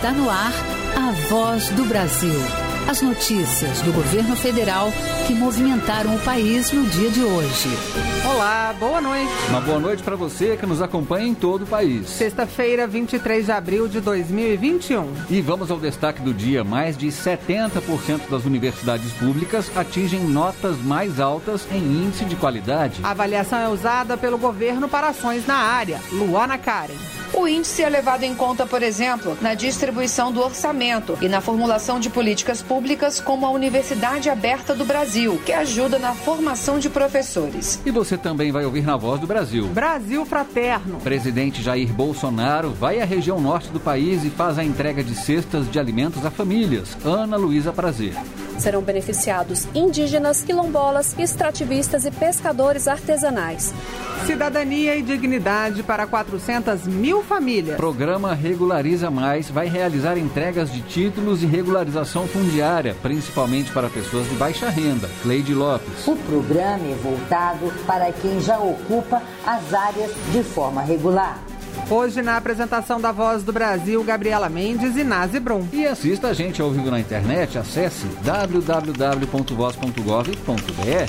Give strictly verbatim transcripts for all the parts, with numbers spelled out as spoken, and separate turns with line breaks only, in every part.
Está no ar a Voz do Brasil. As notícias do governo federal que movimentaram o país no dia de hoje.
Olá, boa noite.
Uma boa noite para você que nos acompanha em todo o país.
Sexta-feira, vinte e três de abril de dois mil e vinte e um.
E vamos ao destaque do dia. Mais de setenta por cento das universidades públicas atingem notas mais altas em índice de qualidade.
A avaliação é usada pelo governo para ações na área. Luana Karen.
O índice é levado em conta, por exemplo, na distribuição do orçamento e na formulação de políticas públicas como a Universidade Aberta do Brasil, que ajuda na formação de professores.
E você também vai ouvir na Voz do Brasil.
Brasil Fraterno.
Presidente Jair Bolsonaro vai à região norte do país e faz a entrega de cestas de alimentos a famílias. Ana Luísa Prazer.
Serão beneficiados indígenas, quilombolas, extrativistas e pescadores artesanais.
Cidadania e dignidade para quatrocentas mil famílias.
Programa Regulariza Mais vai realizar entregas de títulos e regularização fundiária, principalmente para pessoas de baixa renda. Cleide Lopes.
O programa é voltado para quem já ocupa as áreas de forma regular.
Hoje, na apresentação da Voz do Brasil, Gabriela Mendes e Nazi Brum.
E assista a gente ao vivo na internet, acesse w w w ponto voz ponto gov ponto b r.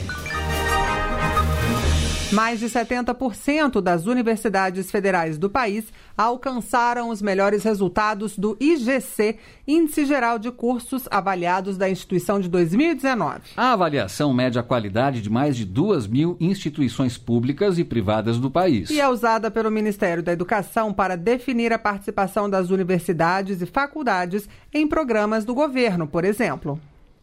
Mais de setenta por cento das universidades federais do país alcançaram os melhores resultados do I G C, Índice Geral de Cursos Avaliados da instituição de dois mil e dezenove.
A avaliação mede a qualidade de mais de duas mil instituições públicas e privadas do país.
E é usada pelo Ministério da Educação para definir a participação das universidades e faculdades em programas do governo, por exemplo.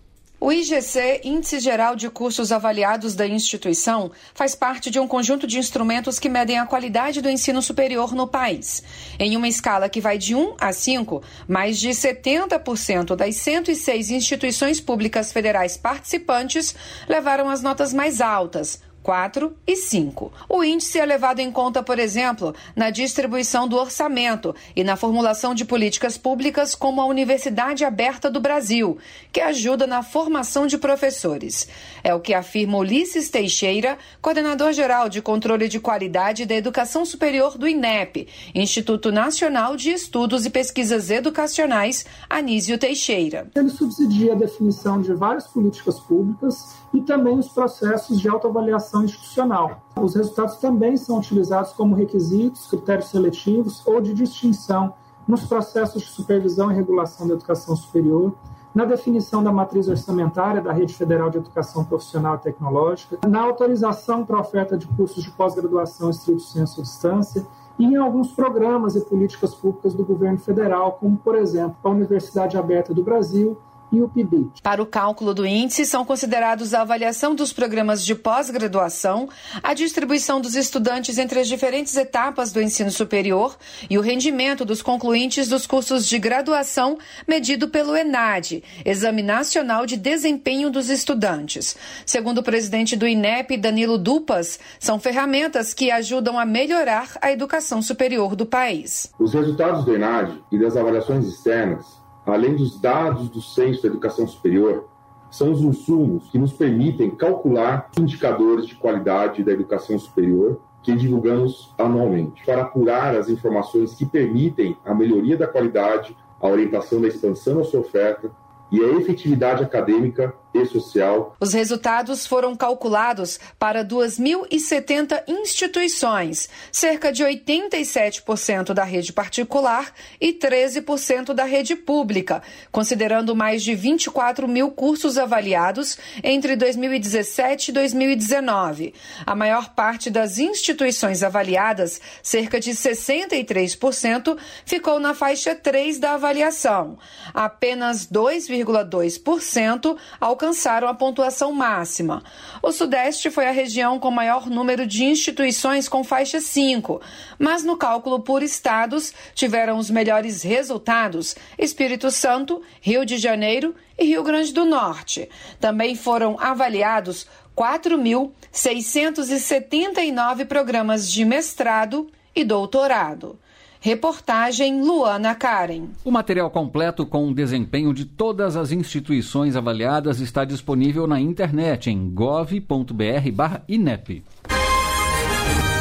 O I G C, Índice Geral de Cursos Avaliados da instituição, faz parte de um conjunto de instrumentos que medem a qualidade do ensino superior no país. Em uma escala que vai de um a cinco, mais de setenta por cento das cento e seis instituições públicas federais participantes levaram as notas mais altas, quatro e cinco. O índice é levado em conta, por exemplo, na distribuição do orçamento e na formulação de políticas públicas como a Universidade Aberta do Brasil, que ajuda na formação de professores. É o que afirma Ulisses Teixeira, coordenador-geral de Controle de Qualidade da Educação Superior do INEP, Instituto Nacional de Estudos e Pesquisas Educacionais, Anísio Teixeira.
Ele subsidia a definição de várias políticas públicas e também os processos de autoavaliação institucional. Os resultados também são utilizados como requisitos, critérios seletivos ou de distinção nos processos de supervisão e regulação da educação superior, na definição da matriz orçamentária da Rede Federal de Educação Profissional e Tecnológica, na autorização para a oferta de cursos de pós-graduação estrito sensu à distância e em alguns programas e políticas públicas do governo federal, como, por exemplo, a Universidade Aberta do Brasil e o P I B I T.
Para o cálculo do índice, são considerados a avaliação dos programas de pós-graduação, a distribuição dos estudantes entre as diferentes etapas do ensino superior e o rendimento dos concluintes dos cursos de graduação medido pelo ENAD, Exame Nacional de Desempenho dos Estudantes. Segundo o presidente do INEP, Danilo Dupas, são ferramentas que ajudam a melhorar a educação superior do país.
Os resultados do ENAD e das avaliações externas, além dos dados do Censo da Educação Superior, são os insumos que nos permitem calcular indicadores de qualidade da educação superior que divulgamos anualmente, para apurar as informações que permitem a melhoria da qualidade, a orientação da expansão da sua oferta e a efetividade acadêmica e social.
Os resultados foram calculados para duas mil e setenta instituições, cerca de oitenta e sete por cento da rede particular e treze por cento da rede pública, considerando mais de vinte e quatro mil cursos avaliados entre dois mil e dezessete e dois mil e dezenove. A maior parte das instituições avaliadas, cerca de sessenta e três por cento, ficou na faixa três da avaliação. Apenas dois vírgula dois por cento alcançaram alcançaram a pontuação máxima. O Sudeste foi a região com maior número de instituições com faixa cinco, mas no cálculo por estados tiveram os melhores resultados Espírito Santo, Rio de Janeiro e Rio Grande do Norte. Também foram avaliados quatro mil seiscentos e setenta e nove programas de mestrado e doutorado. Reportagem Luana Karen.
O material completo com o desempenho de todas as instituições avaliadas está disponível na internet em gov ponto br barra INEP.
A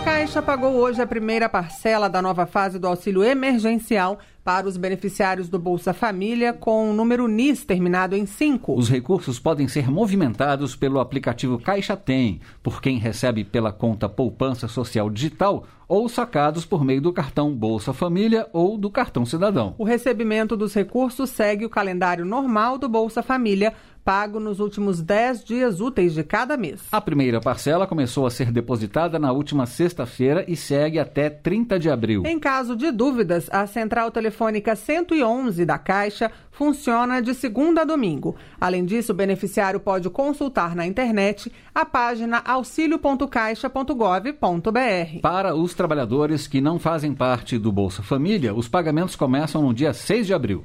Caixa pagou hoje a primeira parcela da nova fase do auxílio emergencial para os beneficiários do Bolsa Família com o número N I S terminado em cinco.
Os recursos podem ser movimentados pelo aplicativo Caixa Tem, por quem recebe pela conta Poupança Social Digital ou sacados por meio do cartão Bolsa Família ou do cartão Cidadão.
O recebimento dos recursos segue o calendário normal do Bolsa Família, pago nos últimos dez dias úteis de cada mês.
A primeira parcela começou a ser depositada na última sexta-feira e segue até trinta de abril.
Em caso de dúvidas, a central telefônica cento e onze da Caixa funciona de segunda a domingo. Além disso, o beneficiário pode consultar na internet a página auxilio ponto caixa ponto gov ponto br.
Para os trabalhadores que não fazem parte do Bolsa Família, os pagamentos começam no dia seis de abril.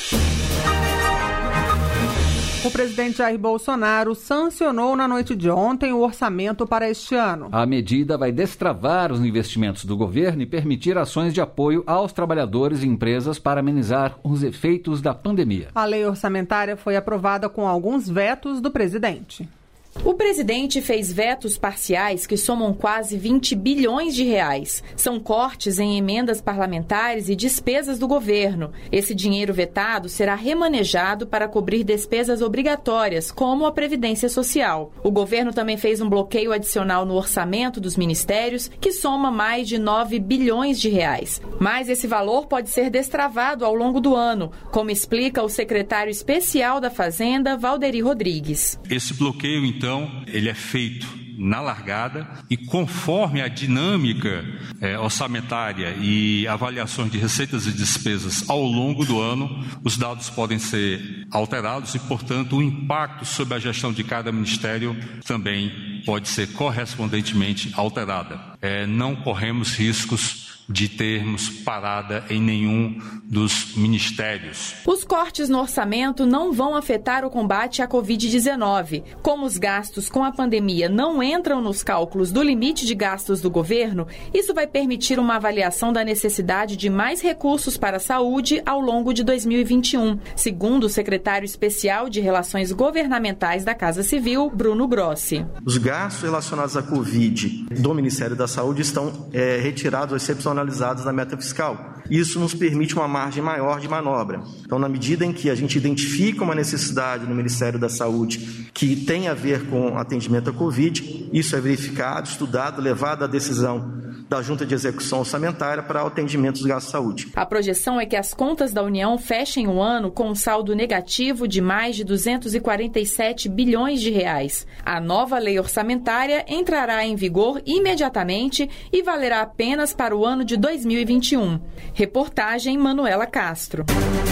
O presidente Jair Bolsonaro sancionou na noite de ontem o orçamento para este ano.
A medida vai destravar os investimentos do governo e permitir ações de apoio aos trabalhadores e empresas para amenizar os efeitos da pandemia.
A lei orçamentária foi aprovada com alguns vetos do presidente.
O presidente fez vetos parciais que somam quase vinte bilhões de reais. São cortes em emendas parlamentares e despesas do governo. Esse dinheiro vetado será remanejado para cobrir despesas obrigatórias, como a Previdência Social. O governo também fez um bloqueio adicional no orçamento dos ministérios, que soma mais de nove bilhões de reais. Mas esse valor pode ser destravado ao longo do ano, como explica o secretário especial da Fazenda, Valderi Rodrigues.
Esse bloqueio, então, Então, ele é feito na largada e conforme a dinâmica é, orçamentária e avaliações de receitas e despesas ao longo do ano, os dados podem ser alterados e, portanto, o impacto sobre a gestão de cada ministério também pode ser correspondentemente alterada. É, não corremos riscos de termos parada em nenhum dos ministérios.
Os cortes no orçamento não vão afetar o combate à covid dezenove. Como os gastos com a pandemia não entram nos cálculos do limite de gastos do governo, isso vai permitir uma avaliação da necessidade de mais recursos para a saúde ao longo de dois mil e vinte e um, segundo o secretário especial de Relações Governamentais da Casa Civil, Bruno Grossi.
Os gastos relacionados à Covid do Ministério da Saúde estão é, retirados excepcionalmente analisados na meta fiscal. Isso nos permite uma margem maior de manobra. Então, na medida em que a gente identifica uma necessidade no Ministério da Saúde que tem a ver com atendimento à Covid, isso é verificado, estudado, levado à decisão da Junta de Execução Orçamentária para o atendimento dos gastos de saúde.
A projeção é que as contas da União fechem o ano com um saldo negativo de mais de duzentos e quarenta e sete bilhões de reais. A nova lei orçamentária entrará em vigor imediatamente e valerá apenas para o ano de dois mil e vinte e um. Reportagem Manuela Castro.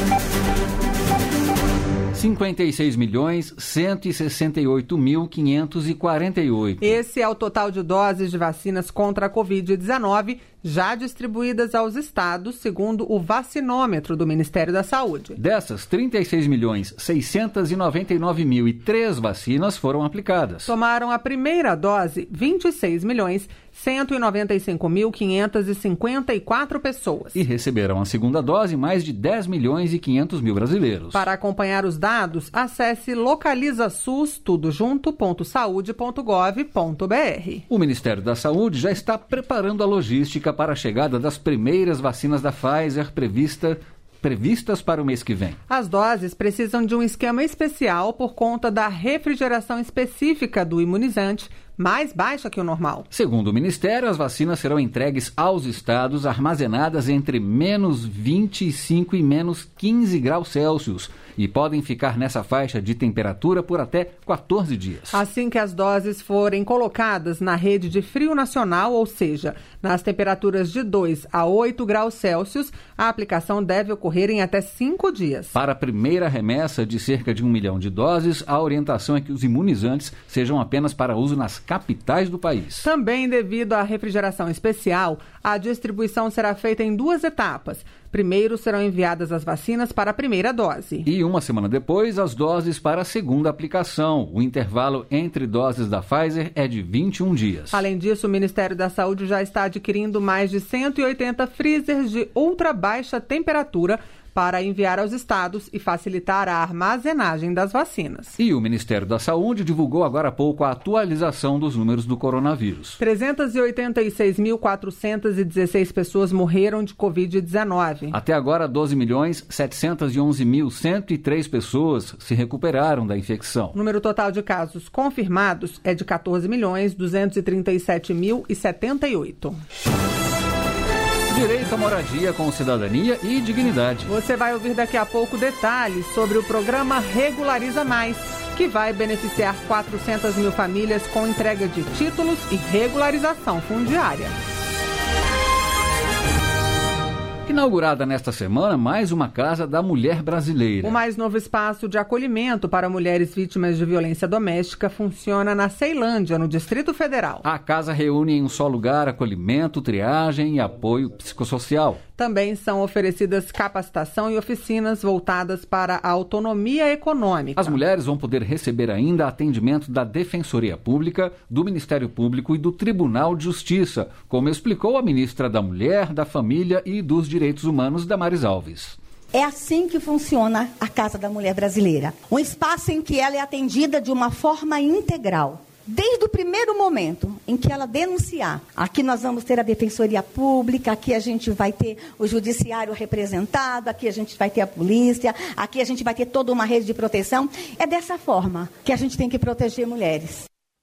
cinquenta e seis milhões, cento e sessenta e oito mil, quinhentos e quarenta e oito.
Esse é o total de doses de vacinas contra a covid dezenove já distribuídas aos estados, segundo o vacinômetro do Ministério da Saúde.
Dessas, trinta e seis milhões, seiscentos e noventa e nove mil e três vacinas foram aplicadas.
Tomaram a primeira dose vinte e seis milhões, cento e noventa e cinco mil, quinhentos e cinquenta e quatro pessoas.
E receberam a segunda dose mais de dez milhões e quinhentos mil brasileiros.
Para acompanhar os dados, acesse localizasus tudo junto ponto saúde ponto gov ponto br.
O Ministério da Saúde já está preparando a logística para a chegada das primeiras vacinas da Pfizer prevista, previstas para o mês que vem.
As doses precisam de um esquema especial por conta da refrigeração específica do imunizante, mais baixa que o normal.
Segundo o Ministério, as vacinas serão entregues aos estados armazenadas entre menos vinte e cinco e menos quinze graus Celsius e podem ficar nessa faixa de temperatura por até quatorze dias.
Assim que as doses forem colocadas na rede de frio nacional, ou seja, nas temperaturas de dois a oito graus Celsius, a aplicação deve ocorrer em até cinco dias.
Para a primeira remessa de cerca de um milhão de doses, a orientação é que os imunizantes sejam apenas para uso nas capitais do país.
Também devido à refrigeração especial, a distribuição será feita em duas etapas. Primeiro serão enviadas as vacinas para a primeira dose.
E uma semana depois, as doses para a segunda aplicação. O intervalo entre doses da Pfizer é de vinte e um dias.
Além disso, o Ministério da Saúde já está adquirindo mais de cento e oitenta freezers de ultra baixa temperatura para enviar aos estados e facilitar a armazenagem das vacinas.
E o Ministério da Saúde divulgou agora há pouco a atualização dos números do coronavírus.
trezentas e oitenta e seis mil, quatrocentas e dezesseis pessoas morreram de covid dezenove.
Até agora, doze milhões, setecentos e onze mil, cento e três pessoas se recuperaram da infecção.
O número total de casos confirmados é de quatorze milhões, duzentos e trinta e sete mil e setenta e oito.
Direito à moradia com cidadania e dignidade.
Você vai ouvir daqui a pouco detalhes sobre o programa Regulariza Mais, que vai beneficiar quatrocentas mil famílias com entrega de títulos e regularização fundiária.
Inaugurada nesta semana, mais uma Casa da Mulher Brasileira.
O mais novo espaço de acolhimento para mulheres vítimas de violência doméstica funciona na Ceilândia, no Distrito Federal.
A casa reúne em um só lugar acolhimento, triagem e apoio psicossocial.
Também são oferecidas capacitação e oficinas voltadas para a autonomia econômica.
As mulheres vão poder receber ainda atendimento da Defensoria Pública, do Ministério Público e do Tribunal de Justiça, como explicou a ministra da Mulher, da Família e dos Direitos Humanos, Damares Alves.
É assim que funciona a Casa da Mulher Brasileira. Um espaço em que ela é atendida de uma forma integral. Desde o primeiro momento em que ela denunciar, aqui nós vamos ter a Defensoria Pública, aqui a gente vai ter o Judiciário representado, aqui a gente vai ter a polícia, aqui a gente vai ter toda uma rede de proteção. É dessa forma que a gente tem que proteger mulheres.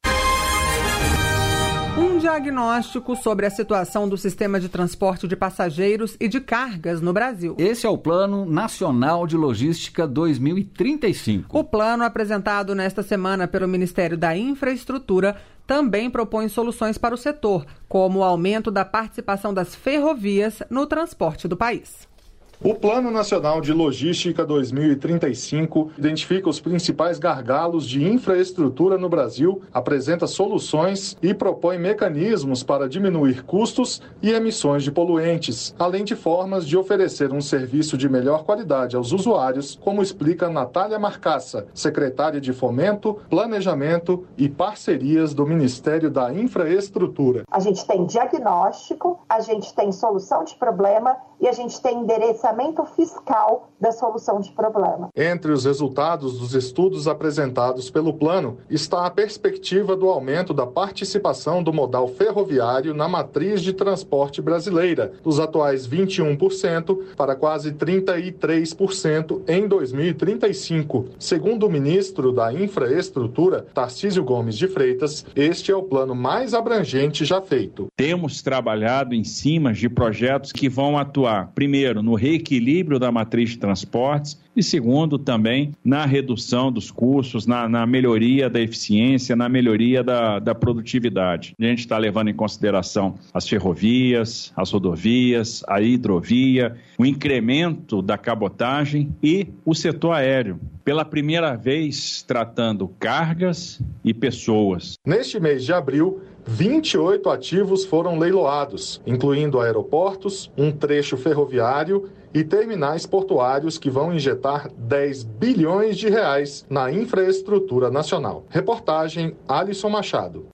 Um diagnóstico sobre a situação do sistema de transporte de passageiros e de cargas no Brasil.
Esse é o Plano Nacional de Logística dois mil e trinta e cinco.
O plano, apresentado nesta semana pelo Ministério da Infraestrutura, também propõe soluções para o setor, como o aumento da participação das ferrovias no transporte do país.
O Plano Nacional de Logística dois mil e trinta e cinco identifica os principais gargalos de infraestrutura no Brasil, apresenta soluções e propõe mecanismos para diminuir custos e emissões de poluentes, além de formas de oferecer um serviço de melhor qualidade aos usuários, como explica Natália Marcaça, secretária de Fomento, Planejamento e Parcerias do Ministério da Infraestrutura.
A gente tem diagnóstico, a gente tem solução de problema e a gente tem endereçamento fiscal da solução de problema.
Entre os resultados dos estudos apresentados pelo plano está a perspectiva do aumento da participação do modal ferroviário na matriz de transporte brasileira, dos atuais vinte e um por cento para quase trinta e três por cento em dois mil e trinta e cinco. Segundo o ministro da Infraestrutura, Tarcísio Gomes de Freitas, este é o plano mais abrangente já feito.
Temos trabalhado em cima de projetos que vão atuar primeiro, no reequilíbrio da matriz de transportes e, segundo, também na redução dos custos, na, na melhoria da eficiência, na melhoria da, da produtividade. A gente está levando em consideração as ferrovias, as rodovias, a hidrovia, o incremento da cabotagem e o setor aéreo, pela primeira vez tratando cargas e pessoas.
Neste mês de abril, vinte e oito ativos foram leiloados, incluindo aeroportos, um trecho ferroviário e terminais portuários que vão injetar dez bilhões de reais na infraestrutura nacional. Reportagem Alisson Machado.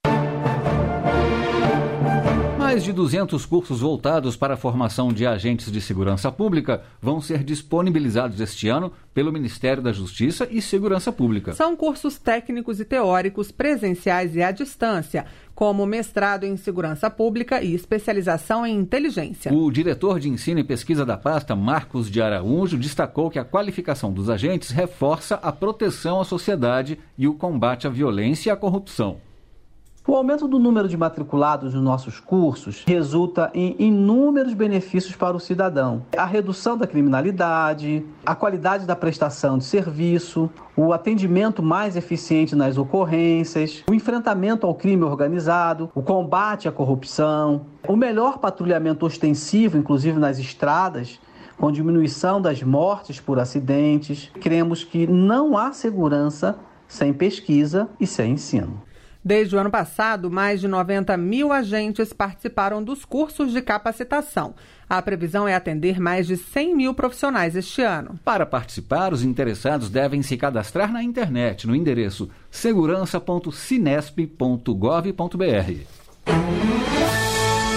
Mais de duzentos cursos voltados para a formação de agentes de segurança pública vão ser disponibilizados este ano pelo Ministério da Justiça e Segurança Pública.
São cursos técnicos e teóricos, presenciais e à distância, como mestrado em segurança pública e especialização em inteligência.
O diretor de ensino e pesquisa da pasta, Marcos de Araújo, destacou que a qualificação dos agentes reforça a proteção à sociedade e o combate à violência e à corrupção.
O aumento do número de matriculados nos nossos cursos resulta em inúmeros benefícios para o cidadão. A redução da criminalidade, a qualidade da prestação de serviço, o atendimento mais eficiente nas ocorrências, o enfrentamento ao crime organizado, o combate à corrupção, o melhor patrulhamento ostensivo, inclusive nas estradas, com diminuição das mortes por acidentes. Cremos que não há segurança sem pesquisa e sem ensino.
Desde o ano passado, mais de noventa mil agentes participaram dos cursos de capacitação. A previsão é atender mais de cem mil profissionais este ano.
Para participar, os interessados devem se cadastrar na internet, no endereço segurança ponto cinesp ponto gov ponto br.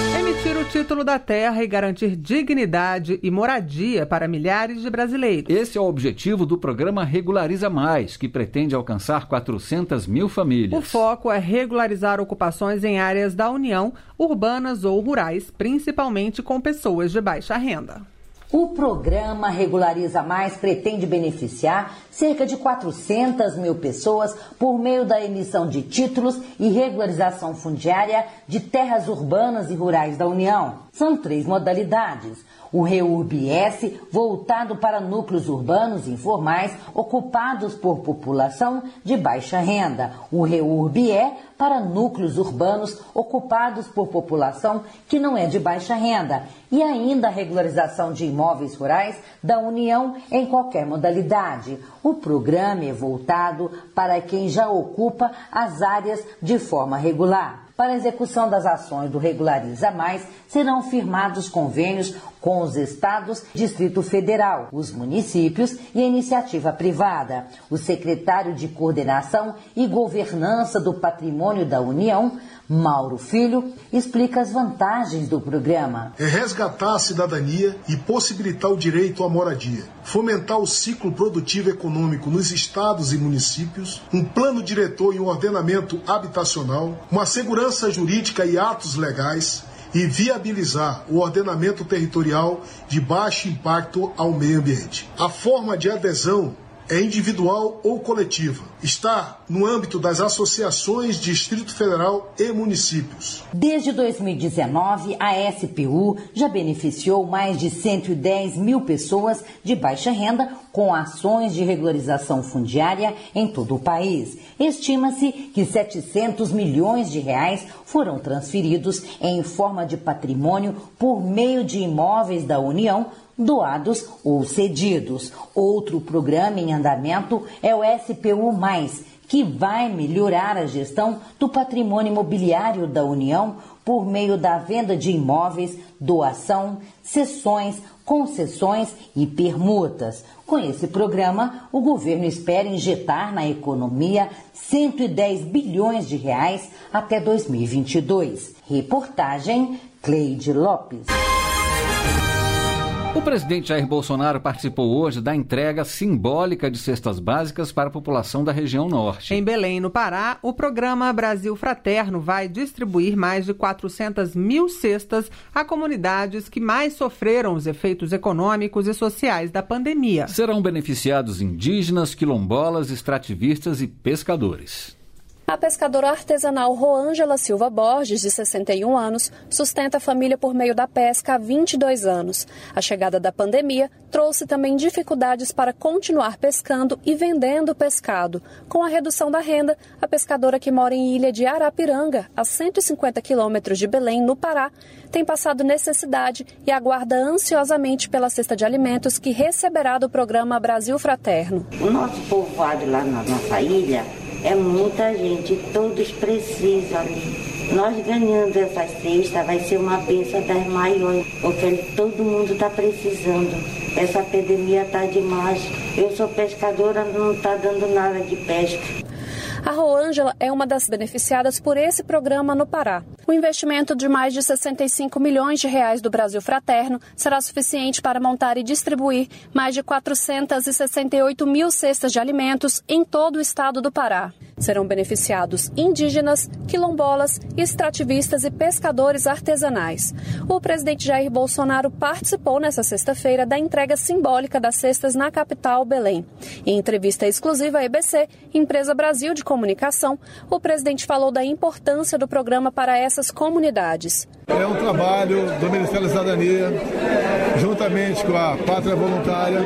Garantir o título da terra e garantir dignidade e moradia para milhares de brasileiros.
Esse é o objetivo do programa Regulariza Mais, que pretende alcançar quatrocentas mil famílias.
O foco é regularizar ocupações em áreas da União, urbanas ou rurais, principalmente com pessoas de baixa renda.
O programa Regulariza Mais pretende beneficiar cerca de quatrocentas mil pessoas por meio da emissão de títulos e regularização fundiária de terras urbanas e rurais da União. São três modalidades. O REURB-S, voltado para núcleos urbanos informais ocupados por população de baixa renda. O REURB-E, para núcleos urbanos ocupados por população que não é de baixa renda. E ainda a regularização de imóveis rurais da União em qualquer modalidade. O programa é voltado para quem já ocupa as áreas de forma regular. Para a execução das ações do Regulariza Mais, serão firmados convênios com os estados, Distrito Federal, os municípios e a iniciativa privada. O secretário de Coordenação e Governança do Patrimônio da União, Mauro Filho, explica as vantagens do programa.
É resgatar a cidadania e possibilitar o direito à moradia, fomentar o ciclo produtivo econômico nos estados e municípios, um plano diretor e um ordenamento habitacional, uma segurança jurídica e atos legais, e viabilizar o ordenamento territorial de baixo impacto ao meio ambiente. A forma de adesão é individual ou coletiva. Está no âmbito das associações Distrito Federal e municípios.
Desde dois mil e dezenove, a S P U já beneficiou mais de cento e dez mil pessoas de baixa renda com ações de regularização fundiária em todo o país. Estima-se que setecentos milhões de reais foram transferidos em forma de patrimônio por meio de imóveis da União, doados ou cedidos. Outro programa em andamento é o S P U mais, que vai melhorar a gestão do patrimônio imobiliário da União por meio da venda de imóveis, doação, cessões, concessões e permutas. Com esse programa, o governo espera injetar na economia cento e dez bilhões de reais até dois mil e vinte e dois. Reportagem Cleide Lopes.
O presidente Jair Bolsonaro participou hoje da entrega simbólica de cestas básicas para a população da região norte.
Em Belém, no Pará, o programa Brasil Fraterno vai distribuir mais de quatrocentas mil cestas a comunidades que mais sofreram os efeitos econômicos e sociais da pandemia.
Serão beneficiados indígenas, quilombolas, extrativistas e pescadores.
A pescadora artesanal Roângela Silva Borges, de sessenta e um anos, sustenta a família por meio da pesca há vinte e dois anos. A chegada da pandemia trouxe também dificuldades para continuar pescando e vendendo pescado. Com a redução da renda, a pescadora, que mora em Ilha de Arapiranga, a cento e cinquenta quilômetros de Belém, no Pará, tem passado necessidade e aguarda ansiosamente pela cesta de alimentos que receberá do programa Brasil Fraterno.
O nosso povoado lá na nossa ilha é muita gente, todos precisam. Nós ganhando essa cesta vai ser uma bênção das maiores, porque todo mundo está precisando. Essa pandemia está demais. Eu sou pescadora, não está dando nada de pesca.
A Roângela é uma das beneficiadas por esse programa no Pará. O investimento de mais de sessenta e cinco milhões de reais do Brasil Fraterno será suficiente para montar e distribuir mais de quatrocentas e sessenta e oito mil cestas de alimentos em todo o estado do Pará. Serão beneficiados indígenas, quilombolas, extrativistas e pescadores artesanais. O presidente Jair Bolsonaro participou nesta sexta-feira da entrega simbólica das cestas na capital, Belém. Em entrevista exclusiva à E B C, Empresa Brasil de Comunicação, o presidente falou da importância do programa para essas comunidades.
É um trabalho do Ministério da Cidadania, juntamente com a Pátria Voluntária,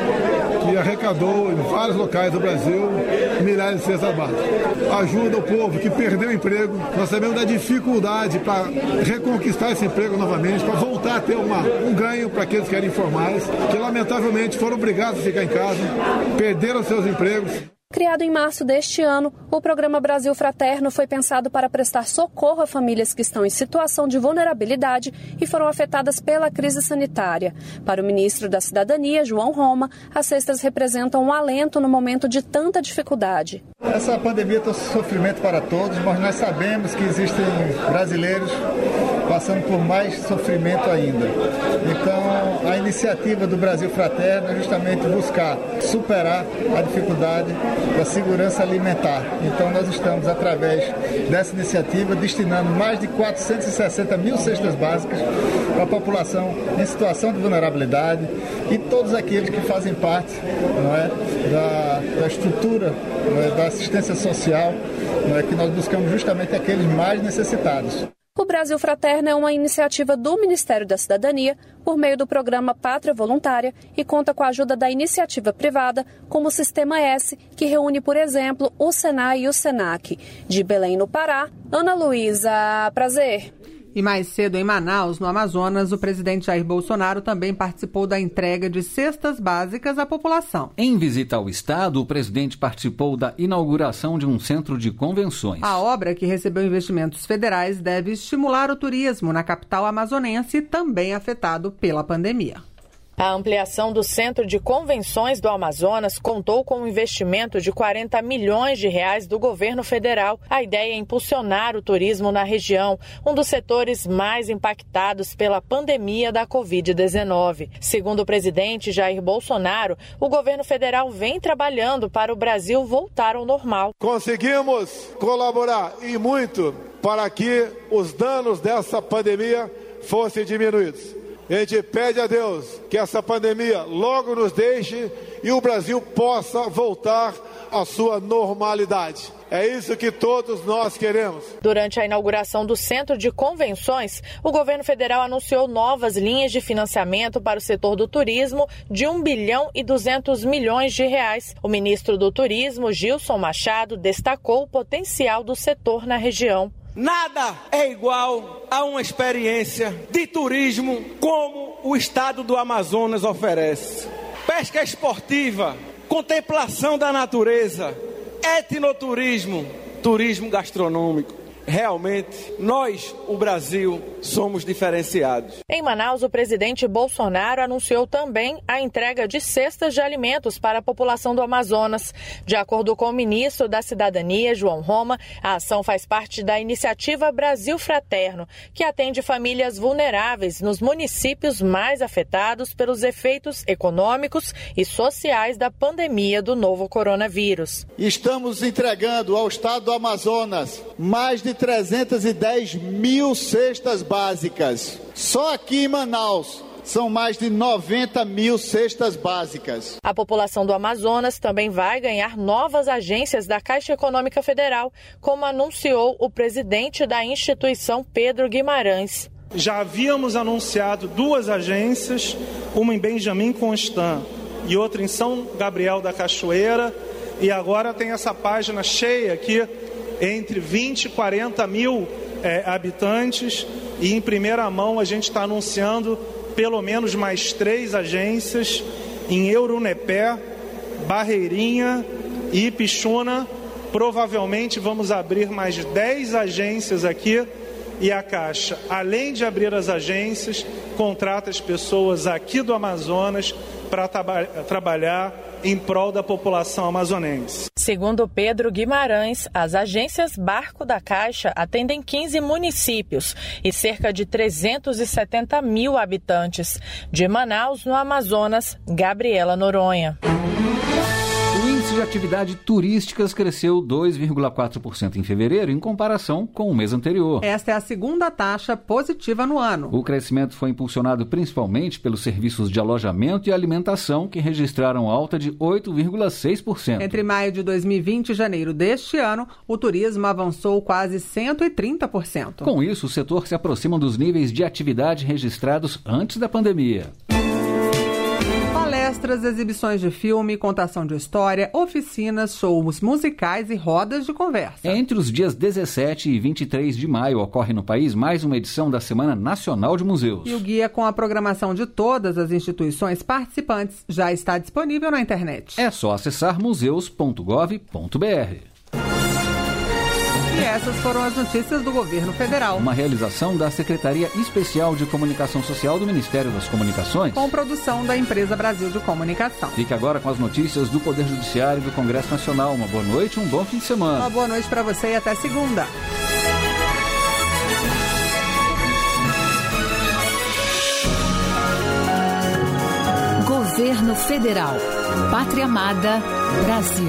que arrecadou em vários locais do Brasil milhares de cestas básicas. Ajuda o povo que perdeu o emprego. Nós sabemos da dificuldade para reconquistar esse emprego novamente, para voltar a ter uma, um ganho para aqueles que eram informais, que lamentavelmente foram obrigados a ficar em casa, perderam seus empregos.
Criado em março deste ano, o O programa Brasil Fraterno foi pensado para prestar socorro a famílias que estão em situação de vulnerabilidade e foram afetadas pela crise sanitária. Para o ministro da Cidadania, João Roma, as cestas representam um alento no momento de tanta dificuldade.
Essa pandemia trouxe sofrimento para todos, mas nós sabemos que existem brasileiros passando por mais sofrimento ainda. Então, a iniciativa do Brasil Fraterno é justamente buscar superar a dificuldade da segurança alimentar. Então, nós estamos, através dessa iniciativa, destinando mais de quatrocentas e sessenta mil cestas básicas para a população em situação de vulnerabilidade e todos aqueles que fazem parte, não é, da, da estrutura, não é, da assistência social, não é, que nós buscamos justamente aqueles mais necessitados.
O Brasil Fraterno é uma iniciativa do Ministério da Cidadania por meio do programa Pátria Voluntária e conta com a ajuda da iniciativa privada, como o Sistema S, que reúne, por exemplo, o Senai e o Senac. De Belém, no Pará, Ana Luísa, prazer.
E mais cedo, em Manaus, no Amazonas, o presidente Jair Bolsonaro também participou da entrega de cestas básicas à população.
Em visita ao estado, o presidente participou da inauguração de um centro de convenções.
A obra, que recebeu investimentos federais, deve estimular o turismo na capital amazonense, também afetado pela pandemia.
A ampliação do Centro de Convenções do Amazonas contou com um investimento de quarenta milhões de reais do governo federal. A ideia é impulsionar o turismo na região, um dos setores mais impactados pela pandemia da covid dezenove. Segundo o presidente Jair Bolsonaro, o governo federal vem trabalhando para o Brasil voltar ao normal.
Conseguimos colaborar e muito para que os danos dessa pandemia fossem diminuídos. A gente pede a Deus que essa pandemia logo nos deixe e o Brasil possa voltar à sua normalidade. É isso que todos nós queremos.
Durante a inauguração do Centro de Convenções, o governo federal anunciou novas linhas de financiamento para o setor do turismo de um bilhão e duzentos milhões de reais. O ministro do Turismo, Gilson Machado, destacou o potencial do setor na região.
Nada é igual a uma experiência de turismo como o estado do Amazonas oferece. Pesca esportiva, contemplação da natureza, etnoturismo, turismo gastronômico. Realmente, nós, o Brasil, somos diferenciados.
Em Manaus, o presidente Bolsonaro anunciou também a entrega de cestas de alimentos para a população do Amazonas. De acordo com o ministro da Cidadania, João Roma, a ação faz parte da iniciativa Brasil Fraterno, que atende famílias vulneráveis nos municípios mais afetados pelos efeitos econômicos e sociais da pandemia do novo coronavírus.
Estamos entregando ao estado do Amazonas mais de trezentas e dez mil cestas básicas. Só aqui em Manaus são mais de noventa mil cestas básicas.
A população do Amazonas também vai ganhar novas agências da Caixa Econômica Federal, como anunciou o presidente da instituição, Pedro Guimarães.
Já havíamos anunciado duas agências, uma em Benjamin Constant e outra em São Gabriel da Cachoeira, e agora tem essa página cheia aqui, entre vinte e quarenta mil é, habitantes, e em primeira mão a gente está anunciando pelo menos mais três agências em Eurunepé, Barreirinha e Ipixuna. Provavelmente vamos abrir mais dez agências aqui, e a Caixa, além de abrir as agências, contrata as pessoas aqui do Amazonas para traba- trabalhar em prol da população amazonense.
Segundo Pedro Guimarães, as agências Barco da Caixa atendem quinze municípios e cerca de trezentos e setenta mil habitantes. De Manaus, no Amazonas, Gabriela Noronha.
O índice de atividade turísticas cresceu dois vírgula quatro por cento em fevereiro, em comparação com o mês anterior.
Esta é a segunda taxa positiva no ano.
O crescimento foi impulsionado principalmente pelos serviços de alojamento e alimentação, que registraram alta de oito vírgula seis por cento.
Entre maio de dois mil e vinte e janeiro deste ano, o turismo avançou quase cento e trinta por cento.
Com isso, o setor se aproxima dos níveis de atividade registrados antes da pandemia.
Palestras, exibições de filme, contação de história, oficinas, shows musicais e rodas de conversa.
Entre os dias dezessete e vinte e três de maio ocorre no país mais uma edição da Semana Nacional de Museus.
E o guia com a programação de todas as instituições participantes já está disponível na internet.
É só acessar museus ponto gov ponto br.
E essas foram as notícias do governo federal.
Uma realização da Secretaria Especial de Comunicação Social do Ministério das Comunicações.
Com produção da Empresa Brasil de Comunicação.
Fique agora com as notícias do Poder Judiciário e do Congresso Nacional. Uma boa noite, um bom fim de semana.
Uma boa noite para você e até segunda.
Governo Federal. Pátria Amada, Brasil.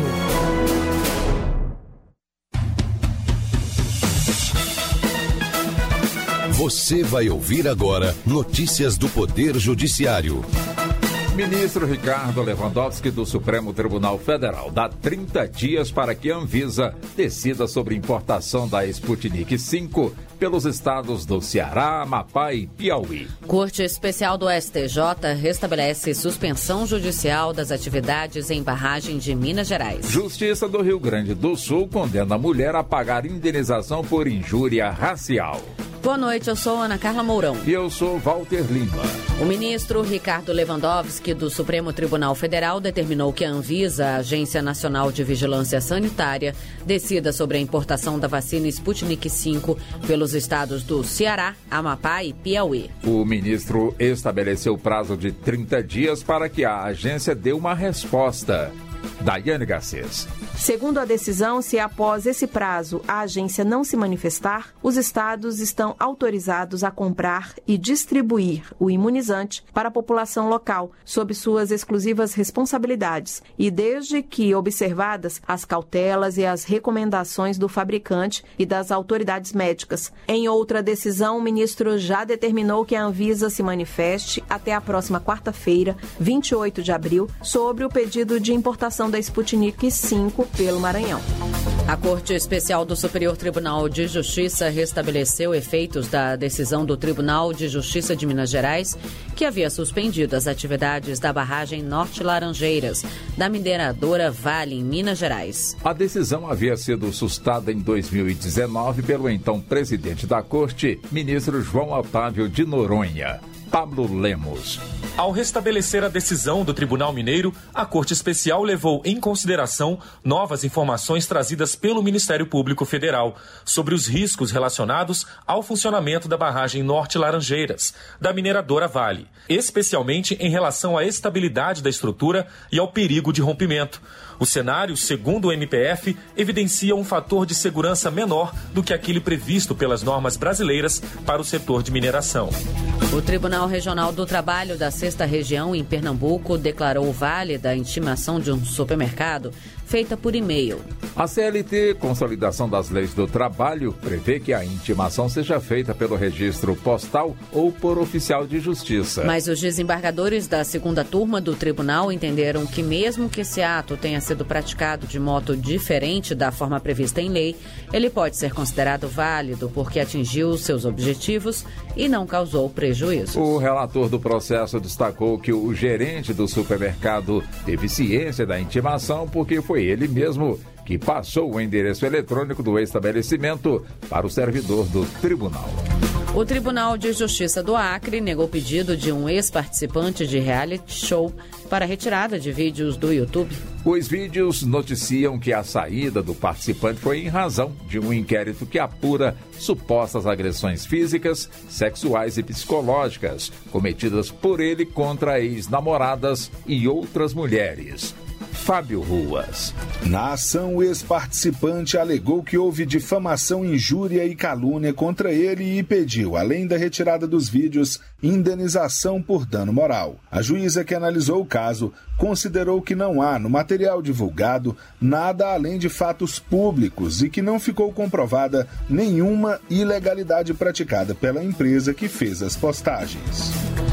Você vai ouvir agora notícias do Poder Judiciário.
Ministro Ricardo Lewandowski do Supremo Tribunal Federal dá trinta dias para que a Anvisa decida sobre importação da Sputnik cinco pelos estados do Ceará, Amapá e Piauí.
Corte Especial do S T J restabelece suspensão judicial das atividades em barragem de Minas Gerais.
Justiça do Rio Grande do Sul condena a mulher a pagar indenização por injúria racial.
Boa noite, eu sou Ana Carla Mourão.
E eu sou Walter Lima.
O ministro Ricardo Lewandowski, do Supremo Tribunal Federal, determinou que a Anvisa, a Agência Nacional de Vigilância Sanitária, decida sobre a importação da vacina Sputnik cinco pelos estados do Ceará, Amapá e Piauí.
O ministro estabeleceu prazo de trinta dias para que a agência dê uma resposta. Daiane Garcês.
Segundo a decisão, se após esse prazo a agência não se manifestar, os estados estão autorizados a comprar e distribuir o imunizante para a população local, sob suas exclusivas responsabilidades e desde que observadas as cautelas e as recomendações do fabricante e das autoridades médicas. Em outra decisão, o ministro já determinou que a Anvisa se manifeste até a próxima quarta-feira, vinte e oito de abril, sobre o pedido de importação da Sputnik cinco pelo Maranhão.
A Corte Especial do Superior Tribunal de Justiça restabeleceu efeitos da decisão do Tribunal de Justiça de Minas Gerais, que havia suspendido as atividades da barragem Norte Laranjeiras, da mineradora Vale, em Minas Gerais.
A decisão havia sido sustada em dois mil e dezenove pelo então presidente da Corte, ministro João Otávio de Noronha. Pablo Lemos.
Ao restabelecer a decisão do Tribunal Mineiro, a Corte Especial levou em consideração novas informações trazidas pelo Ministério Público Federal sobre os riscos relacionados ao funcionamento da barragem Norte Laranjeiras, da mineradora Vale, especialmente em relação à estabilidade da estrutura e ao perigo de rompimento. O cenário, segundo o M P F, evidencia um fator de segurança menor do que aquele previsto pelas normas brasileiras para o setor de mineração.
O Tribunal Regional do Trabalho da Sexta Região, em Pernambuco, declarou válida a intimação de um supermercado feita por e-mail.
A C L T, Consolidação das Leis do Trabalho, prevê que a intimação seja feita pelo registro postal ou por oficial de justiça.
Mas os desembargadores da segunda turma do tribunal entenderam que mesmo que esse ato tenha sido praticado de modo diferente da forma prevista em lei, ele pode ser considerado válido porque atingiu seus objetivos e não causou prejuízos.
O relator do processo destacou que o gerente do supermercado teve ciência da intimação porque foi ele mesmo que passou o endereço eletrônico do estabelecimento para o servidor do tribunal.
O Tribunal de Justiça do Acre negou o pedido de um ex-participante de reality show para a retirada de vídeos do YouTube.
Os vídeos noticiam que a saída do participante foi em razão de um inquérito que apura supostas agressões físicas, sexuais e psicológicas cometidas por ele contra ex-namoradas e outras mulheres. Fábio Ruas.
Na ação, o ex-participante alegou que houve difamação, injúria e calúnia contra ele e pediu, além da retirada dos vídeos, indenização por dano moral. A juíza que analisou o caso considerou que não há, no material divulgado, nada além de fatos públicos e que não ficou comprovada nenhuma ilegalidade praticada pela empresa que fez as postagens.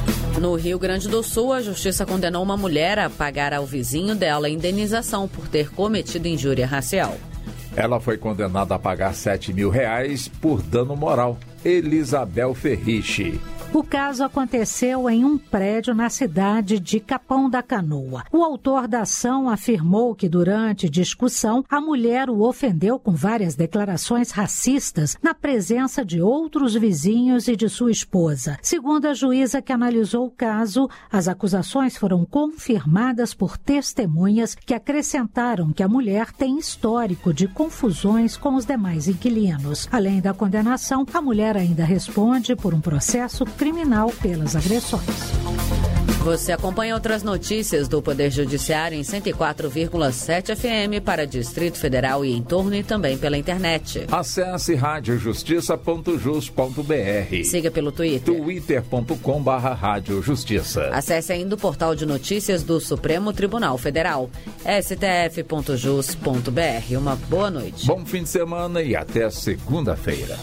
No Rio Grande do Sul, a justiça condenou uma mulher a pagar ao vizinho dela indenização por ter cometido injúria racial.
Ela foi condenada a pagar sete mil reais por dano moral. Elisabel Ferriche.
O caso aconteceu em um prédio na cidade de Capão da Canoa. O autor da ação afirmou que durante discussão a mulher o ofendeu com várias declarações racistas na presença de outros vizinhos e de sua esposa. Segundo a juíza que analisou o caso, as acusações foram confirmadas por testemunhas que acrescentaram que a mulher tem histórico de confusões com os demais inquilinos. Além da condenação, a mulher ainda responde por um processo criminal pelas agressões.
Você acompanha outras notícias do Poder Judiciário em cento e quatro vírgula sete F M para Distrito Federal e em torno e também pela internet.
Acesse rádio justiça ponto jus ponto b r.
Siga pelo Twitter.
twitter ponto com barra rádio justiça.
Acesse ainda o portal de notícias do Supremo Tribunal Federal, s t f ponto jus ponto b r. Uma boa noite.
Bom fim de semana e até segunda-feira.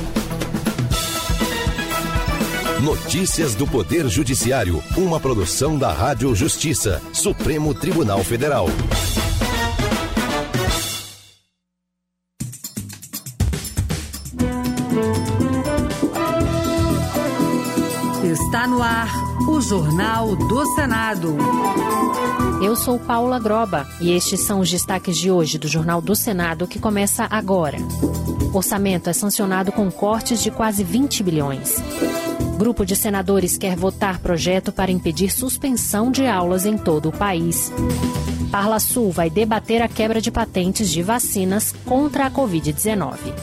Notícias do Poder Judiciário, uma produção da Rádio Justiça, Supremo Tribunal Federal.
Está no ar o Jornal do Senado.
Eu sou Paula Groba e estes são os destaques de hoje do Jornal do Senado que começa agora. Orçamento é sancionado com cortes de quase vinte bilhões. Grupo de senadores quer votar projeto para impedir suspensão de aulas em todo o país. Parlasul vai debater a quebra de patentes de vacinas contra a covid dezenove.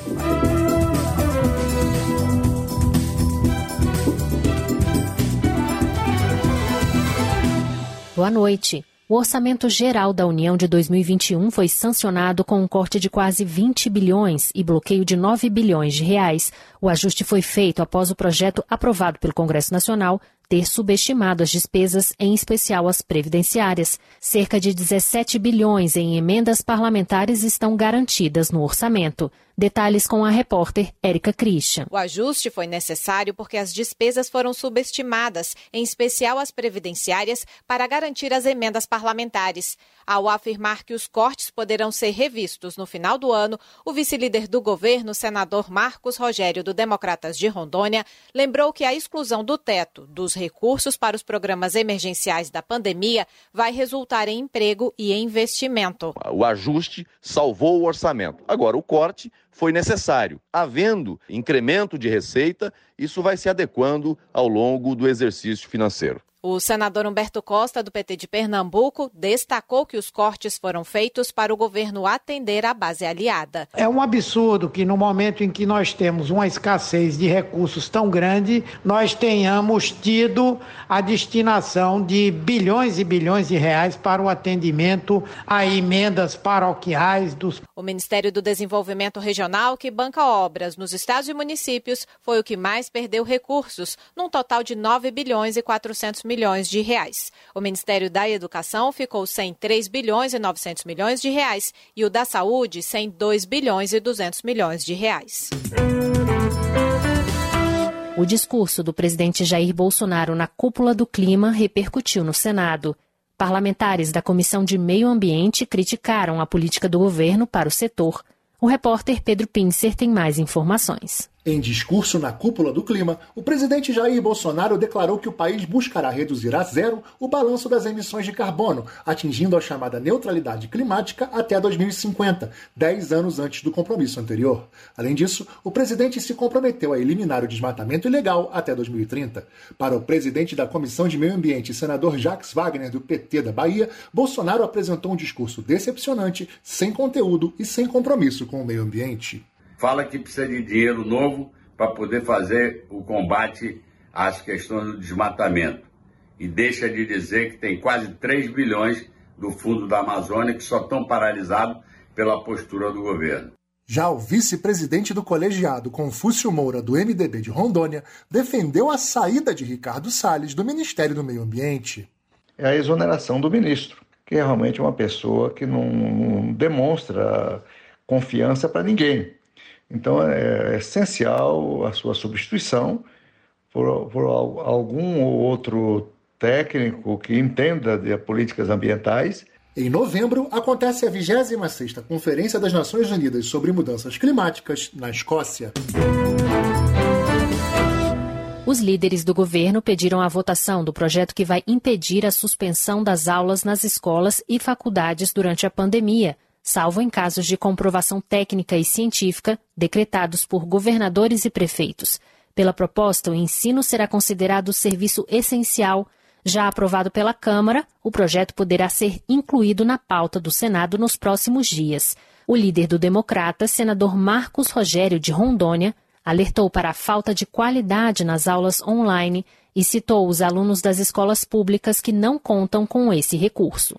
Boa noite. O Orçamento Geral da União de dois mil e vinte e um foi sancionado com um corte de quase vinte bilhões e bloqueio de nove bilhões de reais. O ajuste foi feito após o projeto aprovado pelo Congresso Nacional ter subestimado as despesas, em especial as previdenciárias. Cerca de dezessete bilhões em emendas parlamentares estão garantidas no orçamento. Detalhes com a repórter Érica Christian.
O ajuste foi necessário porque as despesas foram subestimadas, em especial as previdenciárias, para garantir as emendas parlamentares. Ao afirmar que os cortes poderão ser revistos no final do ano, o vice-líder do governo, senador Marcos Rogério, do Democratas de Rondônia, lembrou que a exclusão do teto dos recursos para os programas emergenciais da pandemia vai resultar em emprego e investimento.
O ajuste salvou o orçamento. Agora, o corte foi necessário. Havendo incremento de receita, isso vai se adequando ao longo do exercício financeiro.
O senador Humberto Costa, do P T de Pernambuco, destacou que os cortes foram feitos para o governo atender a base aliada.
É um absurdo que no momento em que nós temos uma escassez de recursos tão grande, nós tenhamos tido a destinação de bilhões e bilhões de reais para o atendimento a emendas paroquiais dos...
O Ministério do Desenvolvimento Regional, que banca obras nos estados e municípios, foi o que mais perdeu recursos, num total de nove bilhões e quatrocentos milhões de reais. O Ministério da Educação ficou sem três bilhões e novecentos milhões de reais e o da Saúde sem dois bilhões e duzentos milhões de reais.
O discurso do presidente Jair Bolsonaro na cúpula do clima repercutiu no Senado. Parlamentares da Comissão de Meio Ambiente criticaram a política do governo para o setor. O repórter Pedro Pincer tem mais informações.
Em discurso na cúpula do clima, o presidente Jair Bolsonaro declarou que o país buscará reduzir a zero o balanço das emissões de carbono, atingindo a chamada neutralidade climática até dois mil e cinquenta, dez anos antes do compromisso anterior. Além disso, o presidente se comprometeu a eliminar o desmatamento ilegal até dois mil e trinta. Para o presidente da Comissão de Meio Ambiente, senador Jacques Wagner, do P T da Bahia, Bolsonaro apresentou um discurso decepcionante, sem conteúdo e sem compromisso com o meio ambiente.
Fala que precisa de dinheiro novo para poder fazer o combate às questões do desmatamento. E deixa de dizer que tem quase três bilhões do Fundo da Amazônia que só estão paralisados pela postura do governo.
Já o vice-presidente do colegiado, Confúcio Moura, do M D B de Rondônia, defendeu a saída de Ricardo Salles do Ministério do Meio Ambiente.
É a exoneração do ministro, que é realmente uma pessoa que não, não demonstra confiança para ninguém. Então, é essencial a sua substituição por, por algum ou outro técnico que entenda de políticas ambientais.
Em novembro, acontece a vigésima sexta Conferência das Nações Unidas sobre Mudanças Climáticas, na Escócia.
Os líderes do governo pediram a votação do projeto que vai impedir a suspensão das aulas nas escolas e faculdades durante a pandemia, salvo em casos de comprovação técnica e científica decretados por governadores e prefeitos. Pela proposta, o ensino será considerado serviço essencial. Já aprovado pela Câmara, o projeto poderá ser incluído na pauta do Senado nos próximos dias. O líder do Democratas, senador Marcos Rogério de Rondônia, alertou para a falta de qualidade nas aulas online e citou os alunos das escolas públicas que não contam com esse recurso.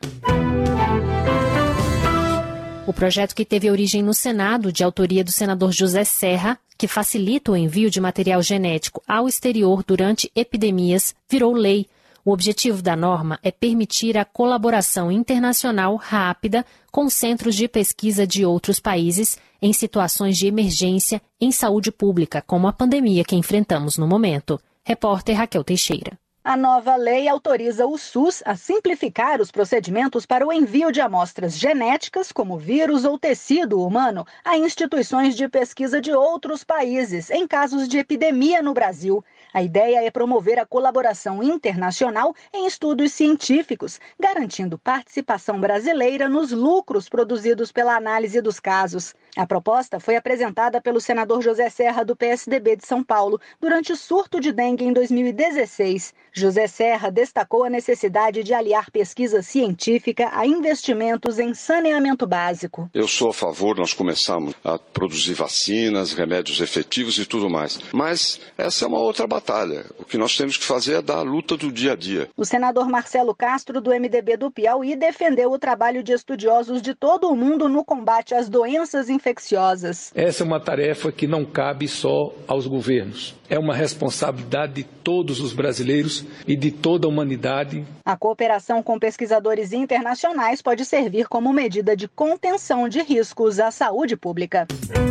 O projeto, que teve origem no Senado, de autoria do senador José Serra, que facilita o envio de material genético ao exterior durante epidemias, virou lei. O objetivo da norma é permitir a colaboração internacional rápida com centros de pesquisa de outros países em situações de emergência em saúde pública, como a pandemia que enfrentamos no momento. Repórter Raquel Teixeira.
A nova lei autoriza o SUS a simplificar os procedimentos para o envio de amostras genéticas, como vírus ou tecido humano, a instituições de pesquisa de outros países, em casos de epidemia no Brasil. A ideia é promover a colaboração internacional em estudos científicos, garantindo participação brasileira nos lucros produzidos pela análise dos casos. A proposta foi apresentada pelo senador José Serra, do P S D B de São Paulo, durante o surto de dengue em dois mil e dezesseis. José Serra destacou a necessidade de aliar pesquisa científica a investimentos em saneamento básico.
Eu sou a favor, nós começamos a produzir vacinas, remédios efetivos e tudo mais. Mas essa é uma outra batalha. O que nós temos que fazer é dar a luta do dia a dia.
O senador Marcelo Castro, do M D B do Piauí, defendeu o trabalho de estudiosos de todo o mundo no combate às doenças infecciosas.
Essa é uma tarefa que não cabe só aos governos. É uma responsabilidade de todos os brasileiros e de toda a humanidade.
A cooperação com pesquisadores internacionais pode servir como medida de contenção de riscos à saúde pública.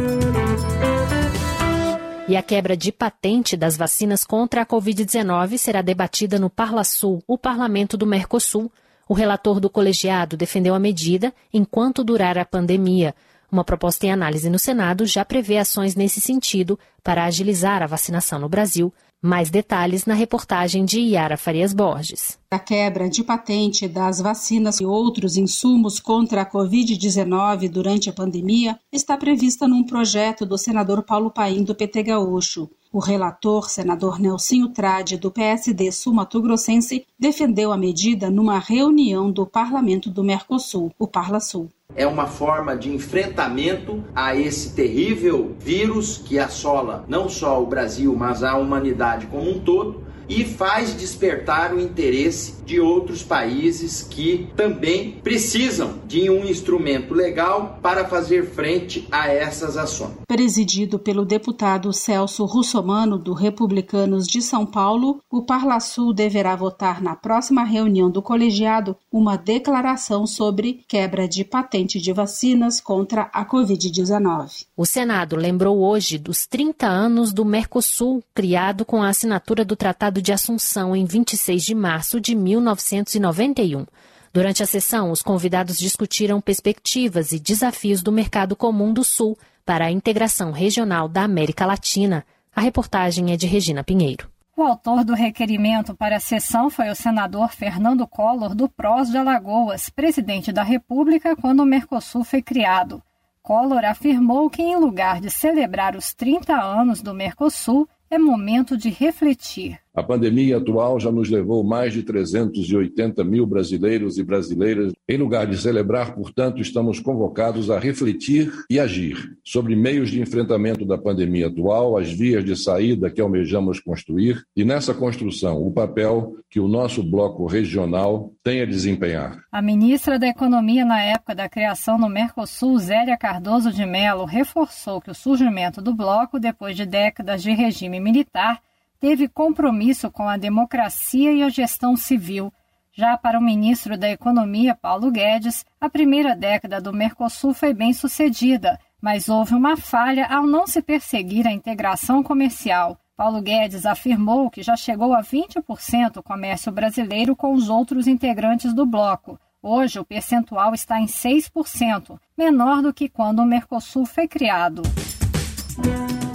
E a quebra de patente das vacinas contra a covid dezenove será debatida no Parlasul, o parlamento do Mercosul. O relator do colegiado defendeu a medida enquanto durar a pandemia. Uma proposta em análise no Senado já prevê ações nesse sentido para agilizar a vacinação no Brasil. Mais detalhes na reportagem de Yara Farias Borges.
A quebra de patente das vacinas e outros insumos contra a covid dezenove durante a pandemia está prevista num projeto do senador Paulo Paim, do P T Gaúcho. O relator, senador Nelsinho Trade, do P S D sul-mato-grossense, defendeu a medida numa reunião do Parlamento do Mercosul, o Parlasul.
É uma forma de enfrentamento a esse terrível vírus que assola não só o Brasil, mas a humanidade como um todo, e faz despertar o interesse de outros países que também precisam de um instrumento legal para fazer frente a essas ações.
Presidido pelo deputado Celso Russomano, do Republicanos de São Paulo, o Parlasul deverá votar na próxima reunião do colegiado uma declaração sobre quebra de patente de vacinas contra a covid dezenove.
O Senado lembrou hoje dos trinta anos do Mercosul, criado com a assinatura do Tratado de Assunção em vinte e seis de março de mil novecentos e noventa e um. Durante a sessão, os convidados discutiram perspectivas e desafios do mercado comum do Sul para a integração regional da América Latina. A reportagem é de Regina Pinheiro.
O autor do requerimento para a sessão foi o senador Fernando Collor, do P R O S de Alagoas, presidente da República quando o Mercosul foi criado. Collor afirmou que, em lugar de celebrar os trinta anos do Mercosul, é momento de refletir.
A pandemia atual já nos levou mais de trezentos e oitenta mil brasileiros e brasileiras. Em lugar de celebrar, portanto, estamos convocados a refletir e agir sobre meios de enfrentamento da pandemia atual, as vias de saída que almejamos construir e, nessa construção, o papel que o nosso bloco regional tem a desempenhar.
A ministra da Economia na época da criação do Mercosul, Zélia Cardoso de Mello, reforçou que o surgimento do bloco, depois de décadas de regime militar, teve compromisso com a democracia e a gestão civil. Já para o ministro da Economia, Paulo Guedes, a primeira década do Mercosul foi bem sucedida, mas houve uma falha ao não se perseguir a integração comercial. Paulo Guedes afirmou que já chegou a vinte por cento o comércio brasileiro com os outros integrantes do bloco. Hoje, o percentual está em seis por cento, menor do que quando o Mercosul foi criado.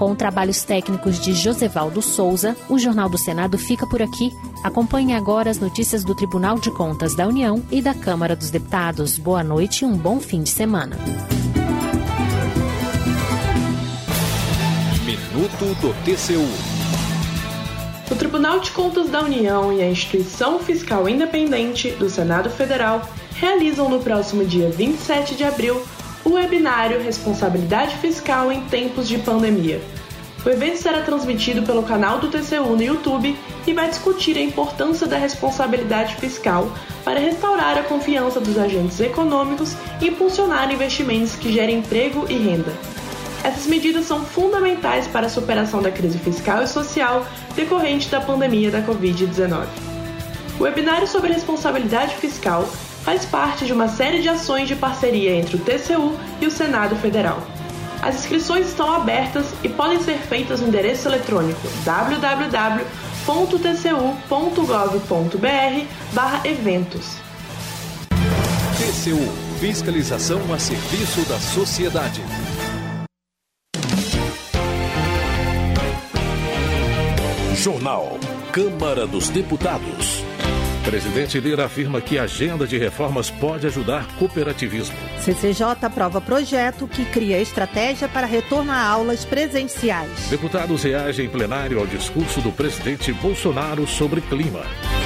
Com trabalhos técnicos de Josevaldo Souza, o Jornal do Senado fica por aqui. Acompanhe agora as notícias do Tribunal de Contas da União e da Câmara dos Deputados. Boa noite e um bom fim de semana.
Minuto do T C U.
O Tribunal de Contas da União e a Instituição Fiscal Independente do Senado Federal realizam no próximo dia vinte e sete de abril o webinário Responsabilidade Fiscal em Tempos de Pandemia. O evento será transmitido pelo canal do T C U no YouTube e vai discutir a importância da responsabilidade fiscal para restaurar a confiança dos agentes econômicos e impulsionar investimentos que gerem emprego e renda. Essas medidas são fundamentais para a superação da crise fiscal e social decorrente da pandemia da covid dezenove. O webinário sobre responsabilidade fiscal faz parte de uma série de ações de parceria entre o T C U e o Senado Federal. As inscrições estão abertas e podem ser feitas no endereço eletrônico w w w ponto t c u ponto gov ponto b r barra eventos.
T C U – Fiscalização a serviço da sociedade. Jornal Câmara dos Deputados.
Presidente Lira afirma que a agenda de reformas pode ajudar cooperativismo.
C C J aprova projeto que cria estratégia para retorno a aulas presenciais.
Deputados reagem em plenário ao discurso do presidente Bolsonaro sobre clima.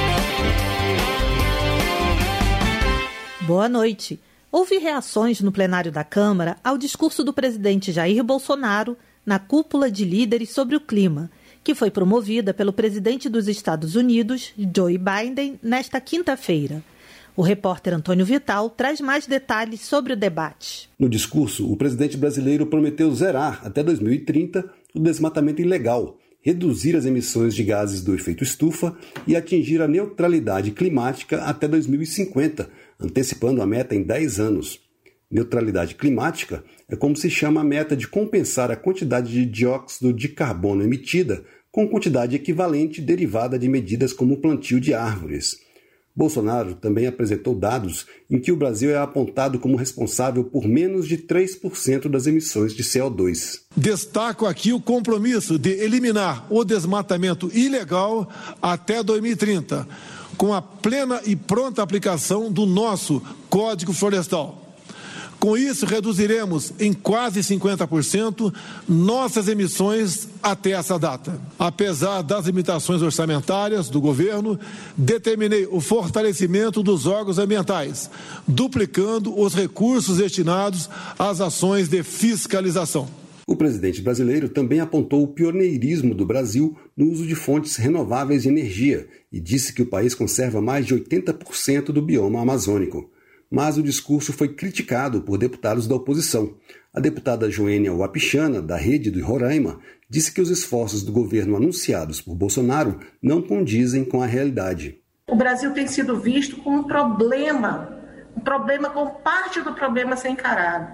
Boa noite. Houve reações no plenário da Câmara ao discurso do presidente Jair Bolsonaro na cúpula de líderes sobre o clima, que foi promovida pelo presidente dos Estados Unidos, Joe Biden, nesta quinta-feira. O repórter Antônio Vital traz mais detalhes sobre o debate.
No discurso, o presidente brasileiro prometeu zerar, até dois mil e trinta, o desmatamento ilegal, reduzir as emissões de gases do efeito estufa e atingir a neutralidade climática até dois mil e cinquenta, antecipando a meta em dez anos. Neutralidade climática é como se chama a meta de compensar a quantidade de dióxido de carbono emitida com quantidade equivalente derivada de medidas como o plantio de árvores. Bolsonaro também apresentou dados em que o Brasil é apontado como responsável por menos de três por cento das emissões de C O dois.
Destaco aqui o compromisso de eliminar o desmatamento ilegal até dois mil e trinta, com a plena e pronta aplicação do nosso Código Florestal. Com isso, reduziremos em quase cinquenta por cento nossas emissões até essa data. Apesar das limitações orçamentárias do governo, determinei o fortalecimento dos órgãos ambientais, duplicando os recursos destinados às ações de fiscalização.
O presidente brasileiro também apontou o pioneirismo do Brasil no uso de fontes renováveis de energia e disse que o país conserva mais de oitenta por cento do bioma amazônico. Mas o discurso foi criticado por deputados da oposição. A deputada Joênia Wapichana, da Rede do Roraima, disse que os esforços do governo anunciados por Bolsonaro não condizem com a realidade.
O Brasil tem sido visto como um problema, um problema com parte do problema a ser encarado.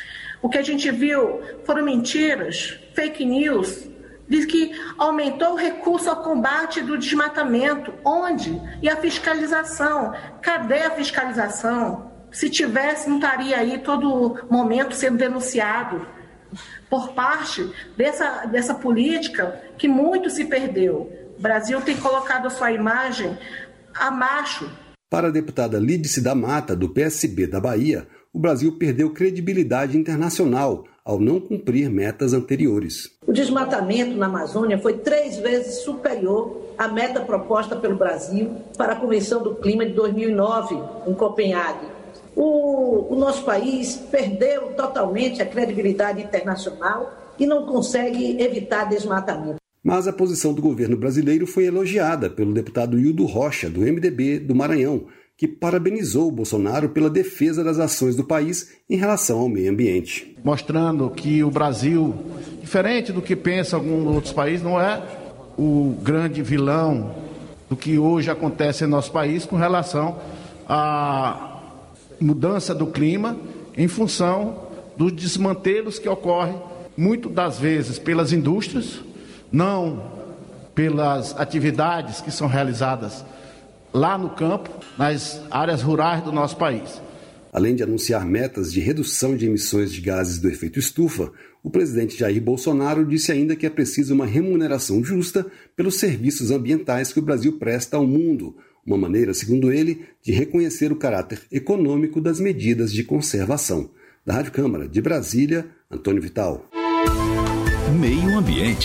O que a gente viu foram mentiras, fake news, diz que aumentou o recurso ao combate do desmatamento. Onde? E a fiscalização? Cadê a fiscalização? Se tivesse, não estaria aí todo momento sendo denunciado por parte dessa, dessa política que muito se perdeu. O Brasil tem colocado a sua imagem a macho.
Para a deputada Lídice da Mata, do P S B da Bahia, o Brasil perdeu credibilidade internacional ao não cumprir metas anteriores.
O desmatamento na Amazônia foi três vezes superior à meta proposta pelo Brasil para a Convenção do Clima de dois mil e nove, em Copenhague. O, o nosso país perdeu totalmente a credibilidade internacional e não consegue evitar desmatamento.
Mas a posição do governo brasileiro foi elogiada pelo deputado Hildo Rocha, do M D B do Maranhão, que parabenizou o Bolsonaro pela defesa das ações do país em relação ao meio ambiente.
Mostrando que o Brasil, diferente do que pensam alguns outros países, não é o grande vilão do que hoje acontece em nosso país com relação à mudança do clima em função dos desmantelos que ocorrem, muitas das vezes pelas indústrias, não pelas atividades que são realizadas lá no campo, nas áreas rurais do nosso país.
Além de anunciar metas de redução de emissões de gases do efeito estufa, o presidente Jair Bolsonaro disse ainda que é preciso uma remuneração justa pelos serviços ambientais que o Brasil presta ao mundo, uma maneira, segundo ele, de reconhecer o caráter econômico das medidas de conservação. Da Rádio Câmara de Brasília, Antônio Vital.
Meio Ambiente.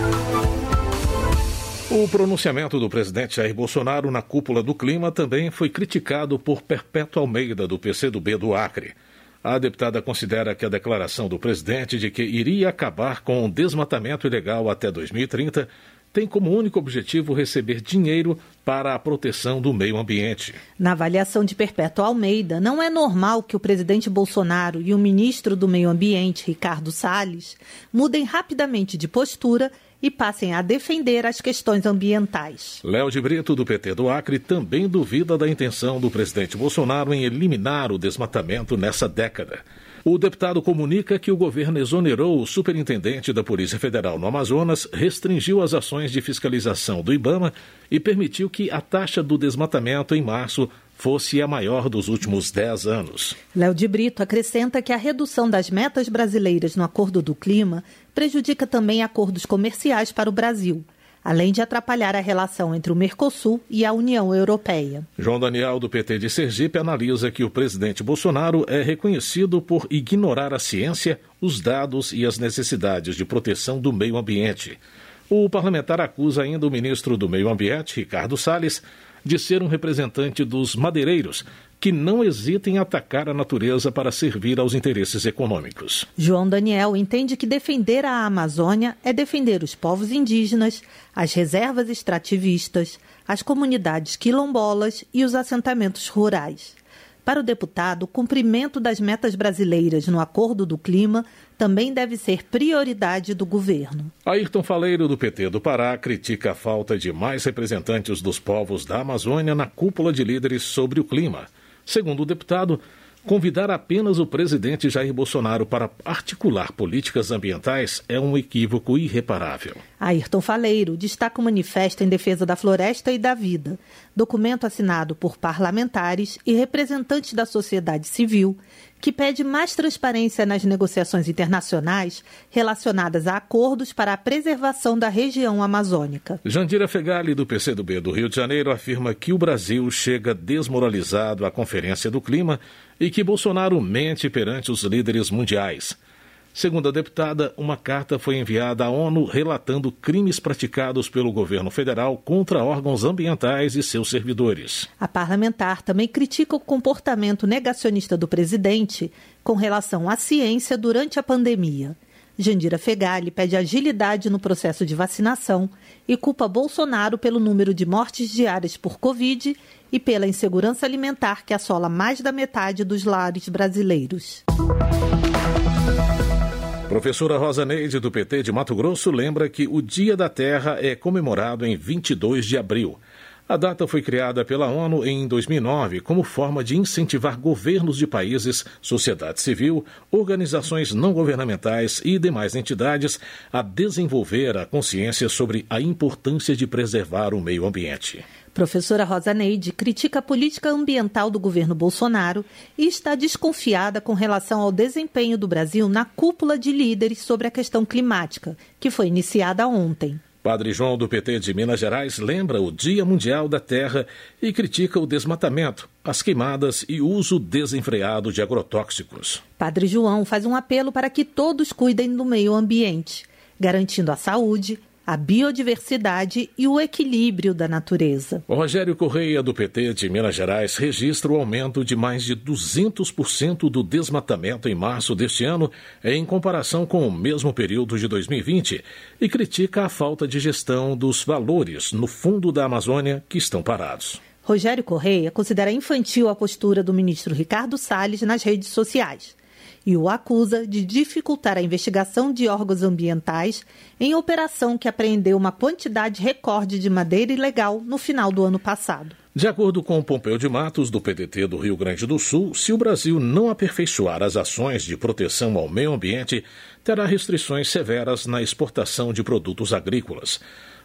O pronunciamento do presidente Jair Bolsonaro na cúpula do clima também foi criticado por Perpétua Almeida, do P C do B do Acre. A deputada considera que a declaração do presidente de que iria acabar com o desmatamento ilegal até dois mil e trinta tem como único objetivo receber dinheiro para a proteção do meio ambiente.
Na avaliação de Perpétua Almeida, não é normal que o presidente Bolsonaro e o ministro do Meio Ambiente, Ricardo Salles, mudem rapidamente de postura e passem a defender as questões ambientais.
Léo de Brito, do P T do Acre, também duvida da intenção do presidente Bolsonaro em eliminar o desmatamento nessa década. O deputado comunica que o governo exonerou o superintendente da Polícia Federal no Amazonas, restringiu as ações de fiscalização do IBAMA e permitiu que a taxa do desmatamento em março fosse a maior dos últimos dez anos.
Léo de Brito acrescenta que a redução das metas brasileiras no Acordo do Clima prejudica também acordos comerciais para o Brasil, além de atrapalhar a relação entre o Mercosul e a União Europeia.
João Daniel, do P T de Sergipe, analisa que o presidente Bolsonaro é reconhecido por ignorar a ciência, os dados e as necessidades de proteção do meio ambiente. O parlamentar acusa ainda o ministro do Meio Ambiente, Ricardo Salles, de ser um representante dos madeireiros, que não hesita em atacar a natureza para servir aos interesses econômicos.
João Daniel entende que defender a Amazônia é defender os povos indígenas, as reservas extrativistas, as comunidades quilombolas e os assentamentos rurais. Para o deputado, o cumprimento das metas brasileiras no Acordo do Clima também deve ser prioridade do governo.
Ayrton Faleiro, do P T do Pará, critica a falta de mais representantes dos povos da Amazônia na cúpula de líderes sobre o clima. Segundo o deputado, convidar apenas o presidente Jair Bolsonaro para articular políticas ambientais é um equívoco irreparável.
Ayrton Faleiro destaca o manifesto em defesa da floresta e da vida, documento assinado por parlamentares e representantes da sociedade civil, que pede mais transparência nas negociações internacionais relacionadas a acordos para a preservação da região amazônica.
Jandira Fegali, do P C do B do Rio de Janeiro, afirma que o Brasil chega desmoralizado à Conferência do Clima e que Bolsonaro mente perante os líderes mundiais. Segundo a deputada, uma carta foi enviada à ONU relatando crimes praticados pelo governo federal contra órgãos ambientais e seus servidores.
A parlamentar também critica o comportamento negacionista do presidente com relação à ciência durante a pandemia. Jandira Fegali pede agilidade no processo de vacinação e culpa Bolsonaro pelo número de mortes diárias por Covid e pela insegurança alimentar que assola mais da metade dos lares brasileiros.
Professora Rosa Neide, do P T de Mato Grosso, lembra que o Dia da Terra é comemorado em vinte e dois de abril. A data foi criada pela ONU em dois mil e nove como forma de incentivar governos de países, sociedade civil, organizações não governamentais e demais entidades a desenvolver a consciência sobre a importância de preservar o meio ambiente.
Professora Rosa Neide critica a política ambiental do governo Bolsonaro e está desconfiada com relação ao desempenho do Brasil na cúpula de líderes sobre a questão climática, que foi iniciada ontem.
Padre João, do P T de Minas Gerais, lembra o Dia Mundial da Terra e critica o desmatamento, as queimadas e o uso desenfreado de agrotóxicos.
Padre João faz um apelo para que todos cuidem do meio ambiente, garantindo a saúde, a biodiversidade e o equilíbrio da natureza.
O Rogério Correia, do P T de Minas Gerais, registra o aumento de mais de duzentos por cento do desmatamento em março deste ano, em comparação com o mesmo período de dois mil e vinte, e critica a falta de gestão dos valores no fundo da Amazônia que estão parados.
Rogério Correia considera infantil a postura do ministro Ricardo Salles nas redes sociais e o acusa de dificultar a investigação de órgãos ambientais em operação que apreendeu uma quantidade recorde de madeira ilegal no final do ano passado.
De acordo com Pompeu de Matos, do P D T do Rio Grande do Sul, se o Brasil não aperfeiçoar as ações de proteção ao meio ambiente, terá restrições severas na exportação de produtos agrícolas.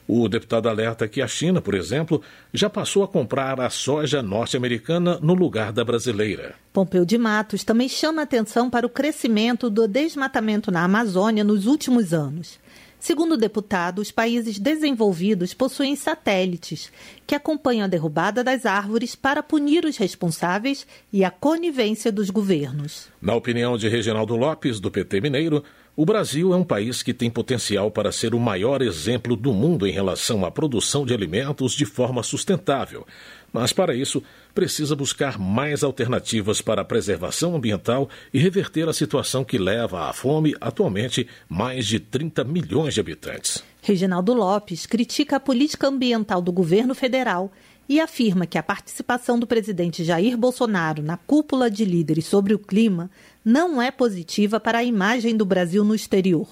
O deputado alerta que a China, por exemplo, já passou a comprar a soja norte-americana no lugar da brasileira.
Pompeu de Matos também chama atenção para o crescimento do desmatamento na Amazônia nos últimos anos. Segundo o deputado, os países desenvolvidos possuem satélites que acompanham a derrubada das árvores para punir os responsáveis e a conivência dos governos.
Na opinião de Reginaldo Lopes, do P T Mineiro, o Brasil é um país que tem potencial para ser o maior exemplo do mundo em relação à produção de alimentos de forma sustentável. Mas, para isso, precisa buscar mais alternativas para a preservação ambiental e reverter a situação que leva à fome atualmente mais de trinta milhões de habitantes.
Reginaldo Lopes critica a política ambiental do governo federal e afirma que a participação do presidente Jair Bolsonaro na cúpula de líderes sobre o clima não é positiva para a imagem do Brasil no exterior.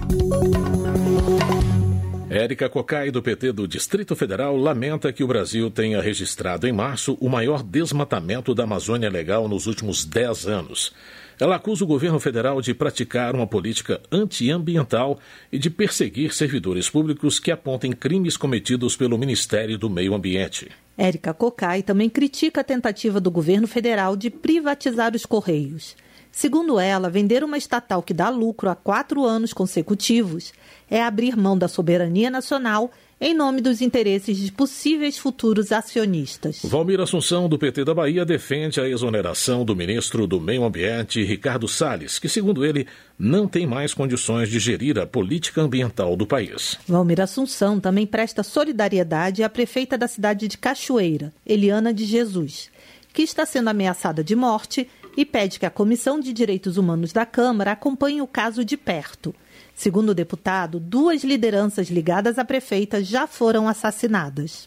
Érica Cocai, do P T do Distrito Federal, lamenta que o Brasil tenha registrado em março o maior desmatamento da Amazônia Legal nos últimos dez anos. Ela acusa o governo federal de praticar uma política antiambiental e de perseguir servidores públicos que apontem crimes cometidos pelo Ministério do Meio Ambiente.
Érica Cocai também critica a tentativa do governo federal de privatizar os Correios. Segundo ela, vender uma estatal que dá lucro há quatro anos consecutivos é abrir mão da soberania nacional em nome dos interesses de possíveis futuros acionistas.
Valmir Assunção, do P T da Bahia, defende a exoneração do ministro do Meio Ambiente, Ricardo Salles, que, segundo ele, não tem mais condições de gerir a política ambiental do país.
Valmir Assunção também presta solidariedade à prefeita da cidade de Cachoeira, Eliana de Jesus, que está sendo ameaçada de morte e pede que a Comissão de Direitos Humanos da Câmara acompanhe o caso de perto. Segundo o deputado, duas lideranças ligadas à prefeita já foram assassinadas.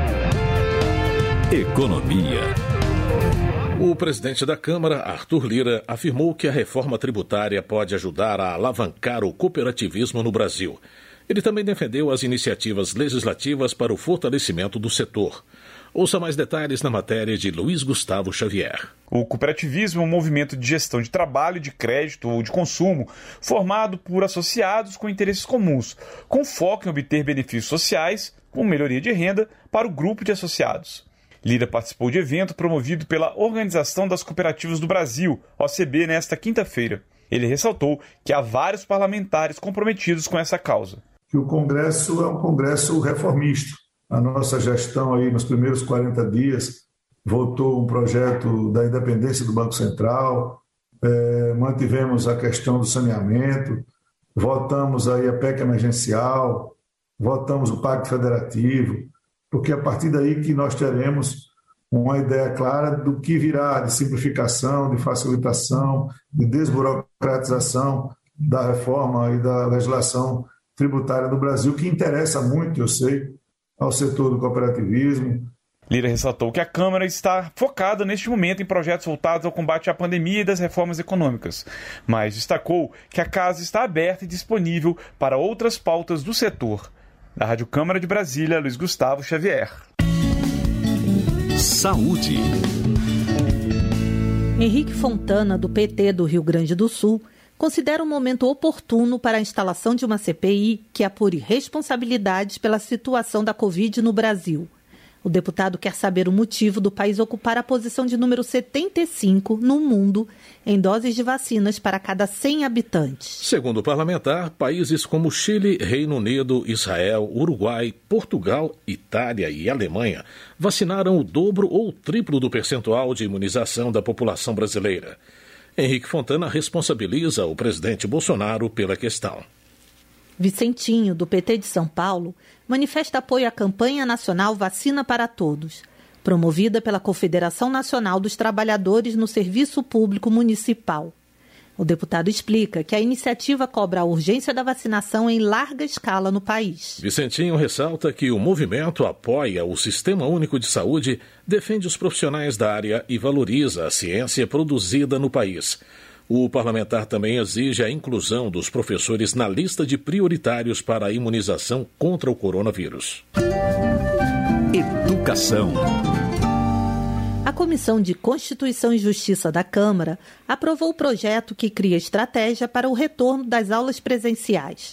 Economia.
O presidente da Câmara, Arthur Lira, afirmou que a reforma tributária pode ajudar a alavancar o cooperativismo no Brasil. Ele também defendeu as iniciativas legislativas para o fortalecimento do setor. Ouça mais detalhes na matéria de Luiz Gustavo Xavier.
O cooperativismo é um movimento de gestão de trabalho, de crédito ou de consumo, formado por associados com interesses comuns, com foco em obter benefícios sociais, com melhoria de renda, para o grupo de associados. Lira participou de evento promovido pela Organização das Cooperativas do Brasil, O C B, nesta quinta-feira. Ele ressaltou que há vários parlamentares comprometidos com essa causa.
Que o Congresso é um Congresso reformista. A nossa gestão aí nos primeiros quarenta dias votou um projeto da independência do Banco Central, é, mantivemos a questão do saneamento, votamos aí a P E C emergencial, votamos o Pacto Federativo, porque a partir daí que nós teremos uma ideia clara do que virá de simplificação, de facilitação, de desburocratização da reforma e da legislação tributária do Brasil, que interessa muito, eu sei, ao setor do cooperativismo.
Lira ressaltou que a Câmara está focada neste momento em projetos voltados ao combate à pandemia e das reformas econômicas, mas destacou que a casa está aberta e disponível para outras pautas do setor. Da Rádio Câmara de Brasília, Luiz Gustavo Xavier.
Saúde.
Henrique Fontana, do P T do Rio Grande do Sul, considera um momento oportuno para a instalação de uma C P I que apure responsabilidades pela situação da Covid no Brasil. O deputado quer saber o motivo do país ocupar a posição de número setenta e cinco no mundo em doses de vacinas para cada cem habitantes.
Segundo o parlamentar, países como Chile, Reino Unido, Israel, Uruguai, Portugal, Itália e Alemanha vacinaram o dobro ou o triplo do percentual de imunização da população brasileira. Henrique Fontana responsabiliza o presidente Bolsonaro pela questão.
Vicentinho, do P T de São Paulo, manifesta apoio à campanha nacional Vacina para Todos, promovida pela Confederação Nacional dos Trabalhadores no Serviço Público Municipal. O deputado explica que a iniciativa cobra a urgência da vacinação em larga escala no país.
Vicentinho ressalta que o movimento apoia o Sistema Único de Saúde, defende os profissionais da área e valoriza a ciência produzida no país. O parlamentar também exige a inclusão dos professores na lista de prioritários para a imunização contra o coronavírus.
Educação.
A Comissão de Constituição e Justiça da Câmara aprovou o projeto que cria estratégia para o retorno das aulas presenciais.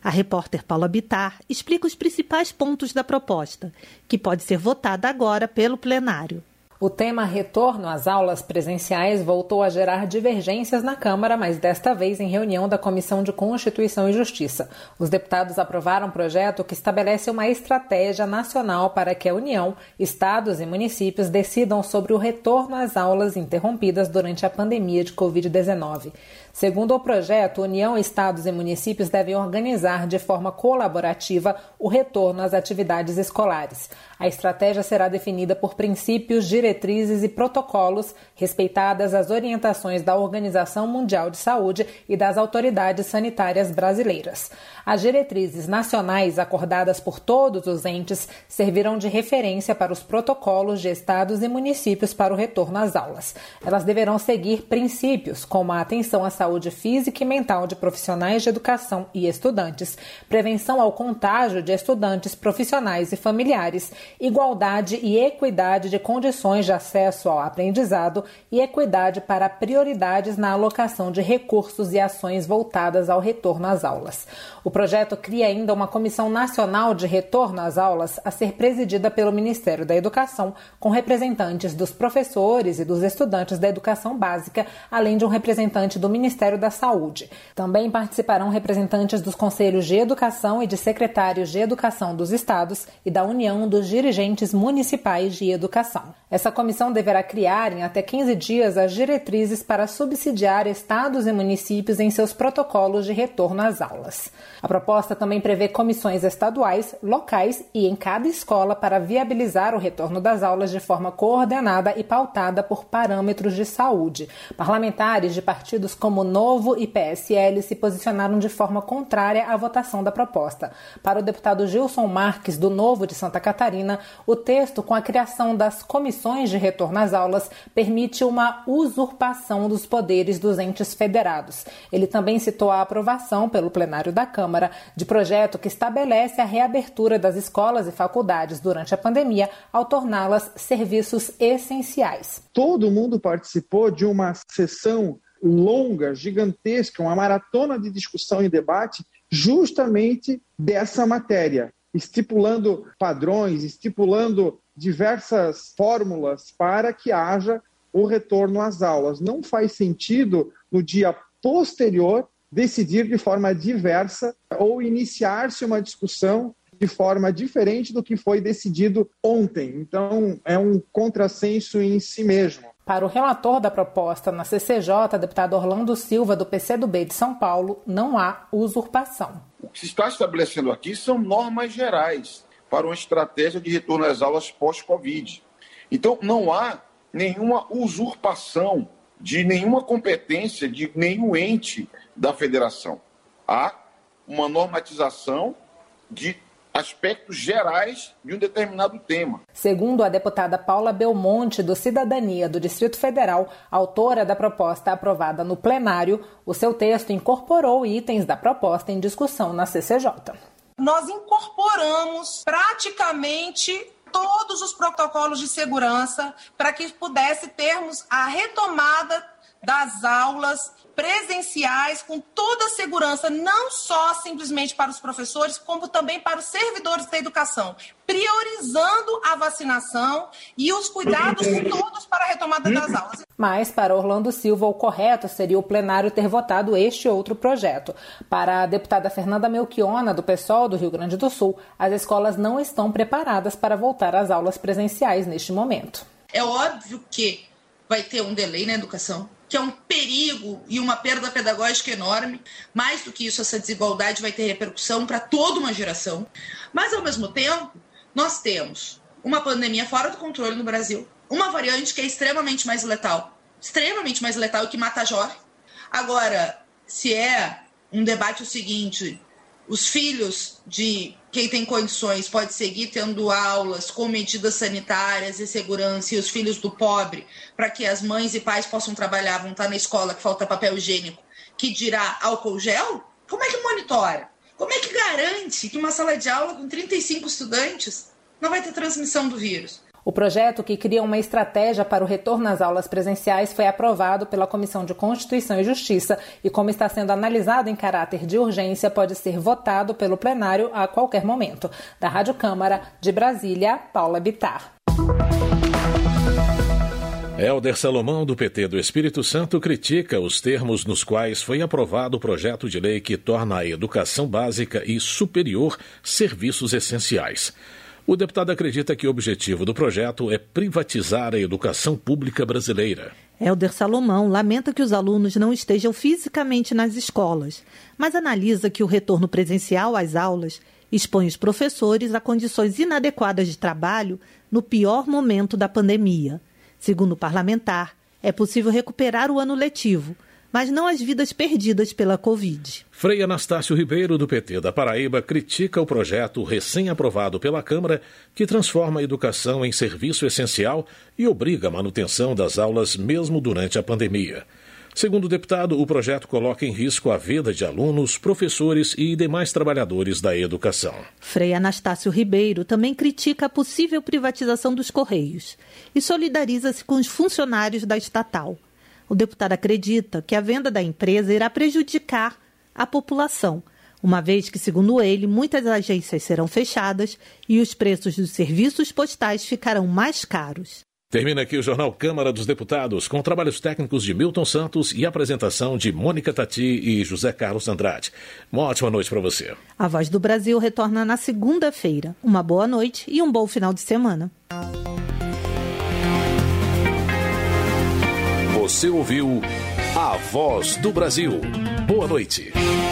A repórter Paula Bittar explica os principais pontos da proposta, que pode ser votada agora pelo plenário.
O tema retorno às aulas presenciais voltou a gerar divergências na Câmara, mas desta vez em reunião da Comissão de Constituição e Justiça. Os deputados aprovaram um projeto que estabelece uma estratégia nacional para que a União, estados e municípios decidam sobre o retorno às aulas interrompidas durante a pandemia de covid dezenove. Segundo o projeto, União, estados e municípios devem organizar de forma colaborativa o retorno às atividades escolares. A estratégia será definida por princípios, diretrizes e protocolos, respeitadas as orientações da Organização Mundial de Saúde e das autoridades sanitárias brasileiras. As diretrizes nacionais acordadas por todos os entes servirão de referência para os protocolos de estados e municípios para o retorno às aulas. Elas deverão seguir princípios como a atenção à saúde física e mental de profissionais de educação e estudantes, prevenção ao contágio de estudantes, profissionais e familiares, igualdade e equidade de condições de acesso ao aprendizado e equidade para prioridades na alocação de recursos e ações voltadas ao retorno às aulas. O projeto cria ainda uma Comissão Nacional de Retorno às Aulas a ser presidida pelo Ministério da Educação, com representantes dos professores e dos estudantes da educação básica, além de um representante do Ministério da Saúde. Também participarão representantes dos Conselhos de Educação e de secretários de Educação dos estados e da União dos Dirigentes Municipais de Educação. Essa comissão deverá criar em até quinze dias as diretrizes para subsidiar estados e municípios em seus protocolos de retorno às aulas. A proposta também prevê comissões estaduais, locais e em cada escola para viabilizar o retorno das aulas de forma coordenada e pautada por parâmetros de saúde. Parlamentares de partidos como Novo e P S L se posicionaram de forma contrária à votação da proposta. Para o deputado Gilson Marques, do Novo de Santa Catarina, o texto com a criação das comissões de retorno às aulas permite uma usurpação dos poderes dos entes federados. Ele também citou a aprovação pelo plenário da Câmara de projeto que estabelece a reabertura das escolas e faculdades durante a pandemia ao torná-las serviços essenciais.
Todo mundo participou de uma sessão longa, gigantesca, uma maratona de discussão e debate justamente dessa matéria, estipulando padrões, estipulando diversas fórmulas para que haja o retorno às aulas. Não faz sentido, no dia posterior, decidir de forma diversa ou iniciar-se uma discussão de forma diferente do que foi decidido ontem. Então, é um contrassenso em si mesmo.
Para o relator da proposta na C C J, deputado Orlando Silva, do P C do B de São Paulo, não há usurpação.
O que se está estabelecendo aqui são normas gerais para uma estratégia de retorno às aulas pós-Covid. Então, não há nenhuma usurpação de nenhuma competência de nenhum ente da federação. Há uma normatização de aspectos gerais de um determinado tema.
Segundo a deputada Paula Belmonte, do Cidadania do Distrito Federal, autora da proposta aprovada no plenário, o seu texto incorporou itens da proposta em discussão na C C J.
Nós incorporamos praticamente todos os protocolos de segurança para que pudesse termos a retomada das aulas presenciais com toda a segurança, não só simplesmente para os professores, como também para os servidores da educação, priorizando a vacinação e os cuidados todos para a retomada das aulas.
Mas, para Orlando Silva, o correto seria o plenário ter votado este outro projeto. Para a deputada Fernanda Melchiona, do PSOL do Rio Grande do Sul, as escolas não estão preparadas para voltar às aulas presenciais neste momento.
É óbvio que vai ter um delay na educação, que é um perigo e uma perda pedagógica enorme. Mais do que isso, essa desigualdade vai ter repercussão para toda uma geração. Mas, ao mesmo tempo, nós temos uma pandemia fora do controle no Brasil, uma variante que é extremamente mais letal, extremamente mais letal e que mata jovem. Agora, se é um debate o seguinte, os filhos de quem tem condições pode seguir tendo aulas com medidas sanitárias e segurança, e os filhos do pobre, para que as mães e pais possam trabalhar, vão estar na escola que falta papel higiênico, que dirá álcool gel? Como é que monitora? Como é que garante que uma sala de aula com trinta e cinco estudantes não vai ter transmissão do vírus?
O projeto, que cria uma estratégia para o retorno às aulas presenciais, foi aprovado pela Comissão de Constituição e Justiça e, como está sendo analisado em caráter de urgência, pode ser votado pelo plenário a qualquer momento. Da Rádio Câmara, de Brasília, Paula Bittar.
Helder Salomão, do P T do Espírito Santo, critica os termos nos quais foi aprovado o projeto de lei que torna a educação básica e superior serviços essenciais. O deputado acredita que o objetivo do projeto é privatizar a educação pública brasileira.
Helder Salomão lamenta que os alunos não estejam fisicamente nas escolas, mas analisa que o retorno presencial às aulas expõe os professores a condições inadequadas de trabalho no pior momento da pandemia. Segundo o parlamentar, é possível recuperar o ano letivo, mas não as vidas perdidas pela Covid.
Frei Anastácio Ribeiro, do P T da Paraíba, critica o projeto recém-aprovado pela Câmara que transforma a educação em serviço essencial e obriga a manutenção das aulas mesmo durante a pandemia. Segundo o deputado, o projeto coloca em risco a vida de alunos, professores e demais trabalhadores da educação.
Frei Anastácio Ribeiro também critica a possível privatização dos Correios e solidariza-se com os funcionários da estatal. O deputado acredita que a venda da empresa irá prejudicar a população, uma vez que, segundo ele, muitas agências serão fechadas e os preços dos serviços postais ficarão mais caros.
Termina aqui o Jornal Câmara dos Deputados, com trabalhos técnicos de Milton Santos e apresentação de Mônica Tati e José Carlos Andrade. Uma ótima noite para você.
A Voz do Brasil retorna na segunda-feira. Uma boa noite e um bom final de semana.
Você ouviu A Voz do Brasil. Boa noite.